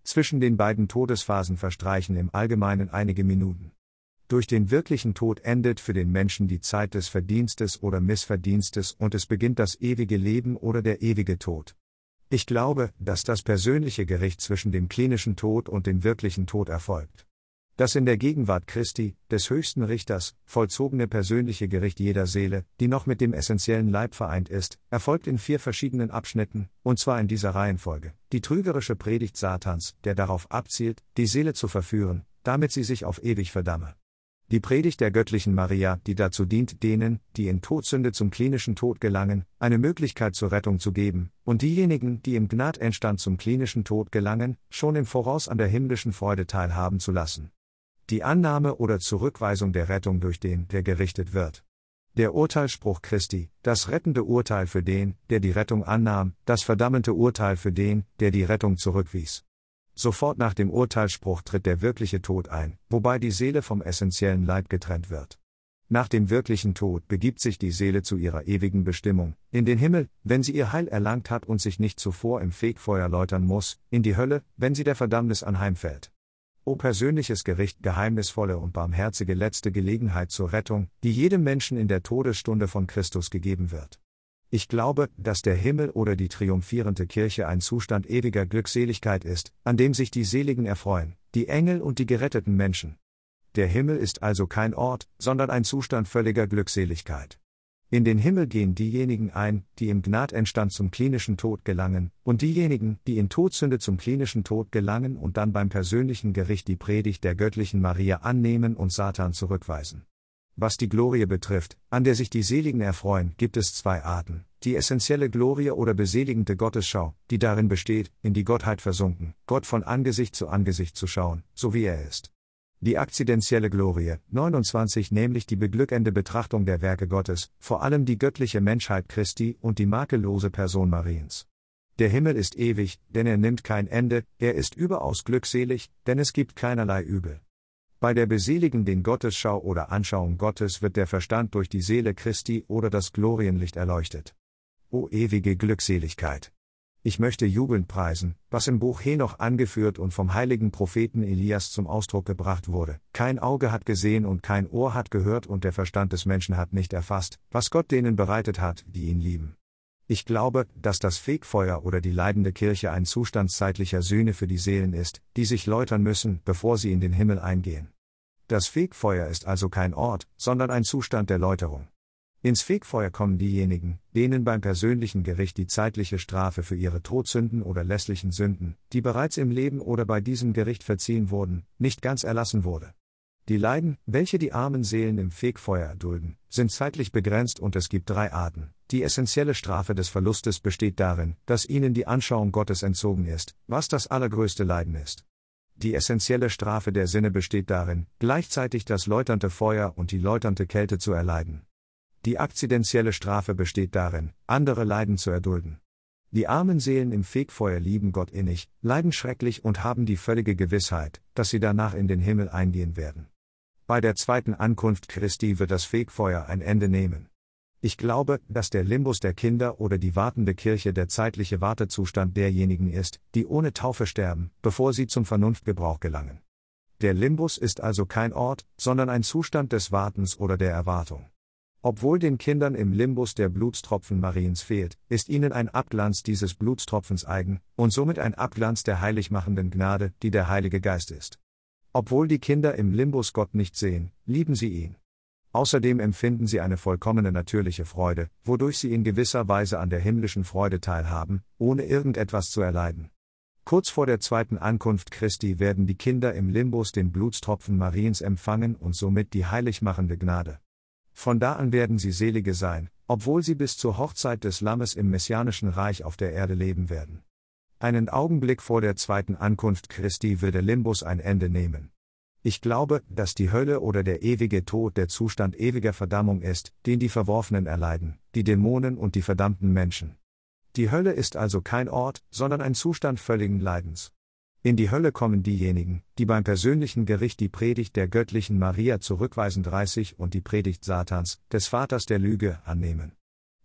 Zwischen den beiden Todesphasen verstreichen im Allgemeinen einige Minuten. Durch den wirklichen Tod endet für den Menschen die Zeit des Verdienstes oder Missverdienstes und es beginnt das ewige Leben oder der ewige Tod. Ich glaube, dass das persönliche Gericht zwischen dem klinischen Tod und dem wirklichen Tod erfolgt. Das in der Gegenwart Christi, des höchsten Richters, vollzogene persönliche Gericht jeder Seele, die noch mit dem essentiellen Leib vereint ist, erfolgt in vier verschiedenen Abschnitten, und zwar in dieser Reihenfolge: die trügerische Predigt Satans, der darauf abzielt, die Seele zu verführen, damit sie sich auf ewig verdamme. Die Predigt der göttlichen Maria, die dazu dient, denen, die in Todsünde zum klinischen Tod gelangen, eine Möglichkeit zur Rettung zu geben, und diejenigen, die im Gnadendstand zum klinischen Tod gelangen, schon im Voraus an der himmlischen Freude teilhaben zu lassen. Die Annahme oder Zurückweisung der Rettung durch den, der gerichtet wird. Der Urteilsspruch Christi, das rettende Urteil für den, der die Rettung annahm, das verdammende Urteil für den, der die Rettung zurückwies. Sofort nach dem Urteilsspruch tritt der wirkliche Tod ein, wobei die Seele vom essentiellen Leib getrennt wird. Nach dem wirklichen Tod begibt sich die Seele zu ihrer ewigen Bestimmung, in den Himmel, wenn sie ihr Heil erlangt hat und sich nicht zuvor im Fegfeuer läutern muss, in die Hölle, wenn sie der Verdammnis anheimfällt. O persönliches Gericht, geheimnisvolle und barmherzige letzte Gelegenheit zur Rettung, die jedem Menschen in der Todesstunde von Christus gegeben wird. Ich glaube, dass der Himmel oder die triumphierende Kirche ein Zustand ewiger Glückseligkeit ist, an dem sich die Seligen erfreuen, die Engel und die geretteten Menschen. Der Himmel ist also kein Ort, sondern ein Zustand völliger Glückseligkeit. In den Himmel gehen diejenigen ein, die im Gnadendstand zum klinischen Tod gelangen, und diejenigen, die in Todsünde zum klinischen Tod gelangen und dann beim persönlichen Gericht die Predigt der göttlichen Maria annehmen und Satan zurückweisen. Was die Glorie betrifft, an der sich die Seligen erfreuen, gibt es zwei Arten: die essentielle Glorie oder beseligende Gottesschau, die darin besteht, in die Gottheit versunken, Gott von Angesicht zu Angesicht zu schauen, so wie er ist. Die akzidentielle Glorie, neunundzwanzig, nämlich die beglückende Betrachtung der Werke Gottes, vor allem die göttliche Menschheit Christi und die makellose Person Mariens. Der Himmel ist ewig, denn er nimmt kein Ende, er ist überaus glückselig, denn es gibt keinerlei Übel. Bei der beseligenden Gottesschau oder Anschauung Gottes wird der Verstand durch die Seele Christi oder das Glorienlicht erleuchtet. O ewige Glückseligkeit! Ich möchte jubelnd preisen, was im Buch Henoch angeführt und vom heiligen Propheten Elias zum Ausdruck gebracht wurde: Kein Auge hat gesehen und kein Ohr hat gehört und der Verstand des Menschen hat nicht erfasst, was Gott denen bereitet hat, die ihn lieben. Ich glaube, dass das Fegfeuer oder die leidende Kirche ein Zustand zeitlicher Sühne für die Seelen ist, die sich läutern müssen, bevor sie in den Himmel eingehen. Das Fegfeuer ist also kein Ort, sondern ein Zustand der Läuterung. Ins Fegfeuer kommen diejenigen, denen beim persönlichen Gericht die zeitliche Strafe für ihre Todsünden oder lässlichen Sünden, die bereits im Leben oder bei diesem Gericht verziehen wurden, nicht ganz erlassen wurde. Die Leiden, welche die armen Seelen im Fegfeuer erdulden, sind zeitlich begrenzt und es gibt drei Arten. Die essentielle Strafe des Verlustes besteht darin, dass ihnen die Anschauung Gottes entzogen ist, was das allergrößte Leiden ist. Die essentielle Strafe der Sinne besteht darin, gleichzeitig das läuternde Feuer und die läuternde Kälte zu erleiden. Die akzidentielle Strafe besteht darin, andere Leiden zu erdulden. Die armen Seelen im Fegfeuer lieben Gott innig, leiden schrecklich und haben die völlige Gewissheit, dass sie danach in den Himmel eingehen werden. Bei der zweiten Ankunft Christi wird das Fegfeuer ein Ende nehmen. Ich glaube, dass der Limbus der Kinder oder die wartende Kirche der zeitliche Wartezustand derjenigen ist, die ohne Taufe sterben, bevor sie zum Vernunftgebrauch gelangen. Der Limbus ist also kein Ort, sondern ein Zustand des Wartens oder der Erwartung. Obwohl den Kindern im Limbus der Blutstropfen Mariens fehlt, ist ihnen ein Abglanz dieses Blutstropfens eigen, und somit ein Abglanz der heiligmachenden Gnade, die der Heilige Geist ist. Obwohl die Kinder im Limbus Gott nicht sehen, lieben sie ihn. Außerdem empfinden sie eine vollkommene natürliche Freude, wodurch sie in gewisser Weise an der himmlischen Freude teilhaben, ohne irgendetwas zu erleiden. Kurz vor der zweiten Ankunft Christi werden die Kinder im Limbus den Blutstropfen Mariens empfangen und somit die heiligmachende Gnade. Von da an werden sie Selige sein, obwohl sie bis zur Hochzeit des Lammes im messianischen Reich auf der Erde leben werden. Einen Augenblick vor der zweiten Ankunft Christi will der Limbus ein Ende nehmen. Ich glaube, dass die Hölle oder der ewige Tod der Zustand ewiger Verdammung ist, den die Verworfenen erleiden, die Dämonen und die verdammten Menschen. Die Hölle ist also kein Ort, sondern ein Zustand völligen Leidens. In die Hölle kommen diejenigen, die beim persönlichen Gericht die Predigt der göttlichen Maria zurückweisen dreißig und die Predigt Satans, des Vaters der Lüge, annehmen.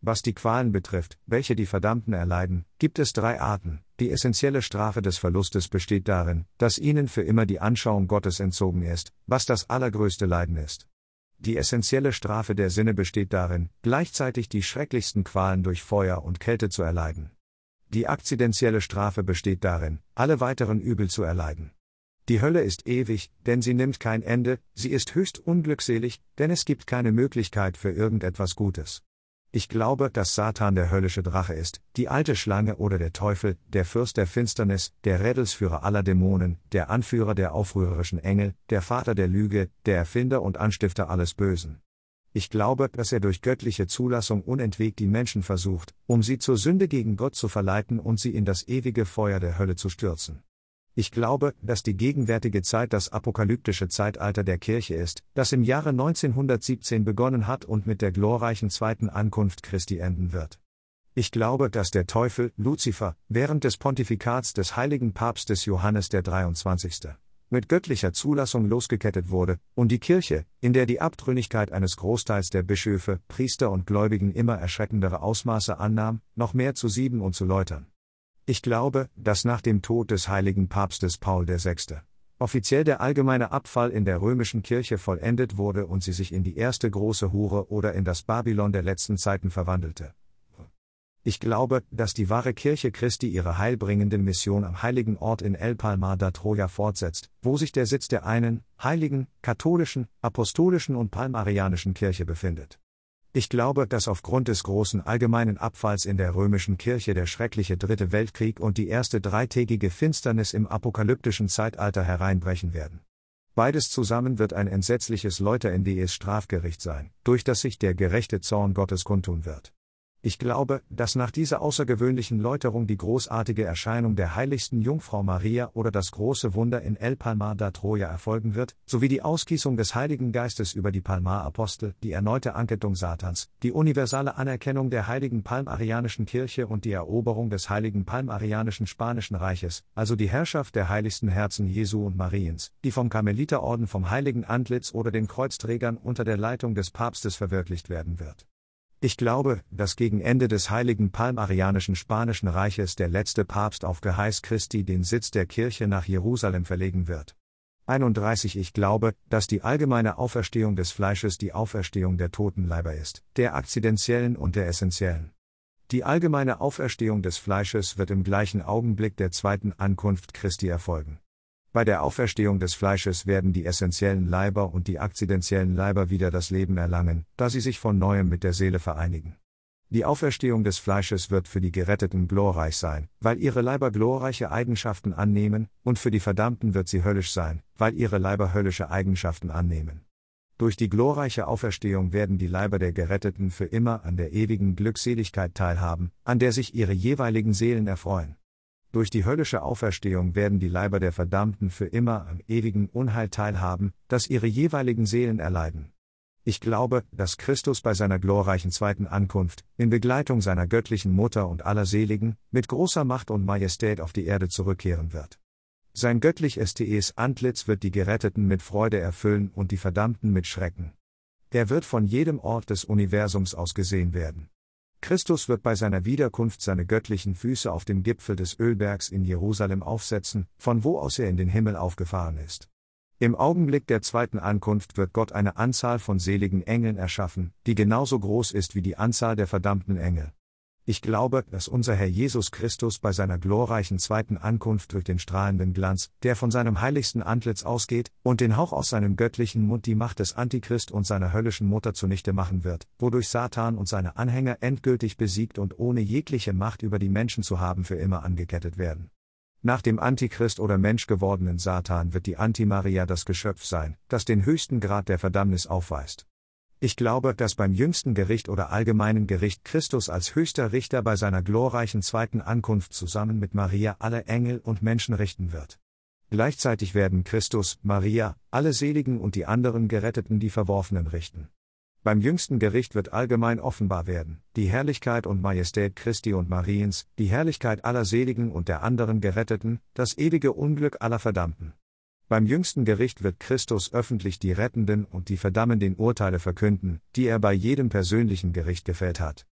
Was die Qualen betrifft, welche die Verdammten erleiden, gibt es drei Arten. Die essentielle Strafe des Verlustes besteht darin, dass ihnen für immer die Anschauung Gottes entzogen ist, was das allergrößte Leiden ist. Die essentielle Strafe der Sinne besteht darin, gleichzeitig die schrecklichsten Qualen durch Feuer und Kälte zu erleiden. Die akzidentielle Strafe besteht darin, alle weiteren Übel zu erleiden. Die Hölle ist ewig, denn sie nimmt kein Ende, sie ist höchst unglückselig, denn es gibt keine Möglichkeit für irgendetwas Gutes. Ich glaube, dass Satan der höllische Drache ist, die alte Schlange oder der Teufel, der Fürst der Finsternis, der Rädelsführer aller Dämonen, der Anführer der aufrührerischen Engel, der Vater der Lüge, der Erfinder und Anstifter alles Bösen. Ich glaube, dass er durch göttliche Zulassung unentwegt die Menschen versucht, um sie zur Sünde gegen Gott zu verleiten und sie in das ewige Feuer der Hölle zu stürzen. Ich glaube, dass die gegenwärtige Zeit das apokalyptische Zeitalter der Kirche ist, das im Jahre neunzehnhundertsiebzehn begonnen hat und mit der glorreichen zweiten Ankunft Christi enden wird. Ich glaube, dass der Teufel, Luzifer, während des Pontifikats des heiligen Papstes Johannes der dreiundzwanzigste mit göttlicher Zulassung losgekettet wurde, und die Kirche, in der die Abtrünnigkeit eines Großteils der Bischöfe, Priester und Gläubigen immer erschreckendere Ausmaße annahm, noch mehr zu sieben und zu läutern. Ich glaube, dass nach dem Tod des heiligen Papstes Paul der Sechste offiziell der allgemeine Abfall in der römischen Kirche vollendet wurde und sie sich in die erste große Hure oder in das Babylon der letzten Zeiten verwandelte. Ich glaube, dass die wahre Kirche Christi ihre heilbringende Mission am heiligen Ort in El Palmar da Troya fortsetzt, wo sich der Sitz der einen, heiligen, katholischen, apostolischen und palmarianischen Kirche befindet. Ich glaube, dass aufgrund des großen allgemeinen Abfalls in der römischen Kirche der schreckliche Dritte Weltkrieg und die erste dreitägige Finsternis im apokalyptischen Zeitalter hereinbrechen werden. Beides zusammen wird ein entsetzliches Läuterindes Strafgericht sein, durch das sich der gerechte Zorn Gottes kundtun wird. Ich glaube, dass nach dieser außergewöhnlichen Läuterung die großartige Erscheinung der heiligsten Jungfrau Maria oder das große Wunder in El Palmar da Troya erfolgen wird, sowie die Ausgießung des Heiligen Geistes über die Palmar-Apostel, die erneute Anketung Satans, die universale Anerkennung der heiligen palmarianischen Kirche und die Eroberung des heiligen palmarianischen Spanischen Reiches, also die Herrschaft der heiligsten Herzen Jesu und Mariens, die vom Karmeliterorden vom Heiligen Antlitz oder den Kreuzträgern unter der Leitung des Papstes verwirklicht werden wird. Ich glaube, dass gegen Ende des heiligen palmarianischen Spanischen Reiches der letzte Papst auf Geheiß Christi den Sitz der Kirche nach Jerusalem verlegen wird. einunddreißig Ich glaube, dass die allgemeine Auferstehung des Fleisches die Auferstehung der Totenleiber ist, der akzidentiellen und der essentiellen. Die allgemeine Auferstehung des Fleisches wird im gleichen Augenblick der zweiten Ankunft Christi erfolgen. Bei der Auferstehung des Fleisches werden die essentiellen Leiber und die akzidentiellen Leiber wieder das Leben erlangen, da sie sich von neuem mit der Seele vereinigen. Die Auferstehung des Fleisches wird für die Geretteten glorreich sein, weil ihre Leiber glorreiche Eigenschaften annehmen, und für die Verdammten wird sie höllisch sein, weil ihre Leiber höllische Eigenschaften annehmen. Durch die glorreiche Auferstehung werden die Leiber der Geretteten für immer an der ewigen Glückseligkeit teilhaben, an der sich ihre jeweiligen Seelen erfreuen. Durch die höllische Auferstehung werden die Leiber der Verdammten für immer am ewigen Unheil teilhaben, das ihre jeweiligen Seelen erleiden. Ich glaube, dass Christus bei seiner glorreichen zweiten Ankunft, in Begleitung seiner göttlichen Mutter und aller Seligen, mit großer Macht und Majestät auf die Erde zurückkehren wird. Sein göttlich-estes Antlitz wird die Geretteten mit Freude erfüllen und die Verdammten mit Schrecken. Er wird von jedem Ort des Universums aus gesehen werden. Christus wird bei seiner Wiederkunft seine göttlichen Füße auf dem Gipfel des Ölbergs in Jerusalem aufsetzen, von wo aus er in den Himmel aufgefahren ist. Im Augenblick der zweiten Ankunft wird Gott eine Anzahl von seligen Engeln erschaffen, die genauso groß ist wie die Anzahl der verdammten Engel. Ich glaube, dass unser Herr Jesus Christus bei seiner glorreichen zweiten Ankunft durch den strahlenden Glanz, der von seinem heiligsten Antlitz ausgeht, und den Hauch aus seinem göttlichen Mund die Macht des Antichrist und seiner höllischen Mutter zunichte machen wird, wodurch Satan und seine Anhänger endgültig besiegt und ohne jegliche Macht über die Menschen zu haben für immer angekettet werden. Nach dem Antichrist oder menschgewordenen Satan wird die Antimaria das Geschöpf sein, das den höchsten Grad der Verdammnis aufweist. Ich glaube, dass beim jüngsten Gericht oder allgemeinen Gericht Christus als höchster Richter bei seiner glorreichen zweiten Ankunft zusammen mit Maria alle Engel und Menschen richten wird. Gleichzeitig werden Christus, Maria, alle Seligen und die anderen Geretteten die Verworfenen richten. Beim jüngsten Gericht wird allgemein offenbar werden, die Herrlichkeit und Majestät Christi und Mariens, die Herrlichkeit aller Seligen und der anderen Geretteten, das ewige Unglück aller Verdammten. Beim jüngsten Gericht wird Christus öffentlich die rettenden und die verdammenden Urteile verkünden, die er bei jedem persönlichen Gericht gefällt hat.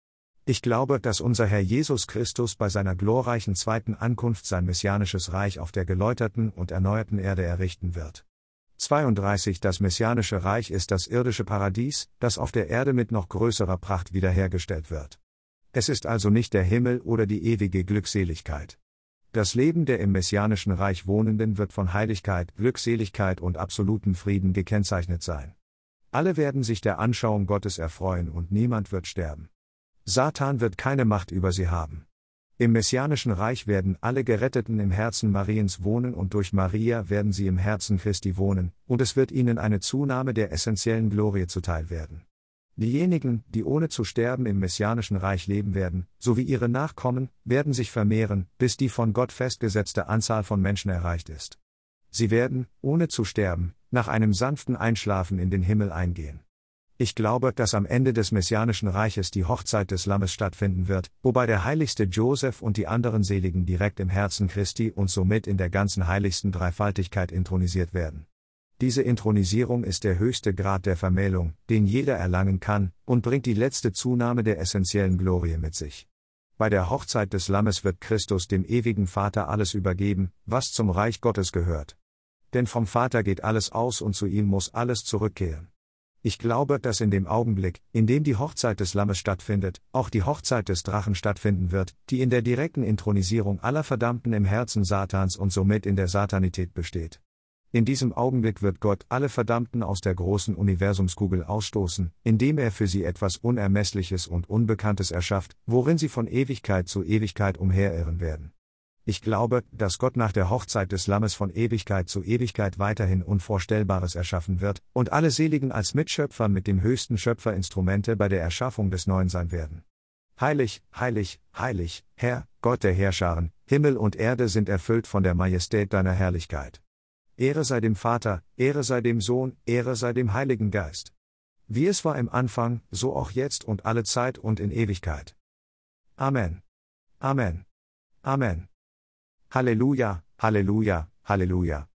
Ich glaube, dass unser Herr Jesus Christus bei seiner glorreichen zweiten Ankunft sein messianisches Reich auf der geläuterten und erneuerten Erde errichten wird. zweiunddreißig Das messianische Reich ist das irdische Paradies, das auf der Erde mit noch größerer Pracht wiederhergestellt wird. Es ist also nicht der Himmel oder die ewige Glückseligkeit. Das Leben der im messianischen Reich Wohnenden wird von Heiligkeit, Glückseligkeit und absolutem Frieden gekennzeichnet sein. Alle werden sich der Anschauung Gottes erfreuen und niemand wird sterben. Satan wird keine Macht über sie haben. Im messianischen Reich werden alle Geretteten im Herzen Mariens wohnen und durch Maria werden sie im Herzen Christi wohnen, und es wird ihnen eine Zunahme der essentiellen Glorie zuteil werden. Diejenigen, die ohne zu sterben im messianischen Reich leben werden, sowie ihre Nachkommen, werden sich vermehren, bis die von Gott festgesetzte Anzahl von Menschen erreicht ist. Sie werden, ohne zu sterben, nach einem sanften Einschlafen in den Himmel eingehen. Ich glaube, dass am Ende des messianischen Reiches die Hochzeit des Lammes stattfinden wird, wobei der heiligste Joseph und die anderen Seligen direkt im Herzen Christi und somit in der ganzen heiligsten Dreifaltigkeit intronisiert werden. Diese Intronisierung ist der höchste Grad der Vermählung, den jeder erlangen kann, und bringt die letzte Zunahme der essentiellen Glorie mit sich. Bei der Hochzeit des Lammes wird Christus dem ewigen Vater alles übergeben, was zum Reich Gottes gehört. Denn vom Vater geht alles aus und zu ihm muss alles zurückkehren. Ich glaube, dass in dem Augenblick, in dem die Hochzeit des Lammes stattfindet, auch die Hochzeit des Drachen stattfinden wird, die in der direkten Intronisierung aller Verdammten im Herzen Satans und somit in der Satanität besteht. In diesem Augenblick wird Gott alle Verdammten aus der großen Universumskugel ausstoßen, indem er für sie etwas Unermessliches und Unbekanntes erschafft, worin sie von Ewigkeit zu Ewigkeit umherirren werden. Ich glaube, dass Gott nach der Hochzeit des Lammes von Ewigkeit zu Ewigkeit weiterhin Unvorstellbares erschaffen wird, und alle Seligen als Mitschöpfer mit dem höchsten Schöpferinstrumente bei der Erschaffung des Neuen sein werden. Heilig, heilig, heilig, Herr, Gott der Heerscharen, Himmel und Erde sind erfüllt von der Majestät deiner Herrlichkeit. Ehre sei dem Vater, Ehre sei dem Sohn, Ehre sei dem Heiligen Geist. Wie es war im Anfang, so auch jetzt und alle Zeit und in Ewigkeit. Amen. Amen. Amen. Halleluja, Halleluja, Halleluja.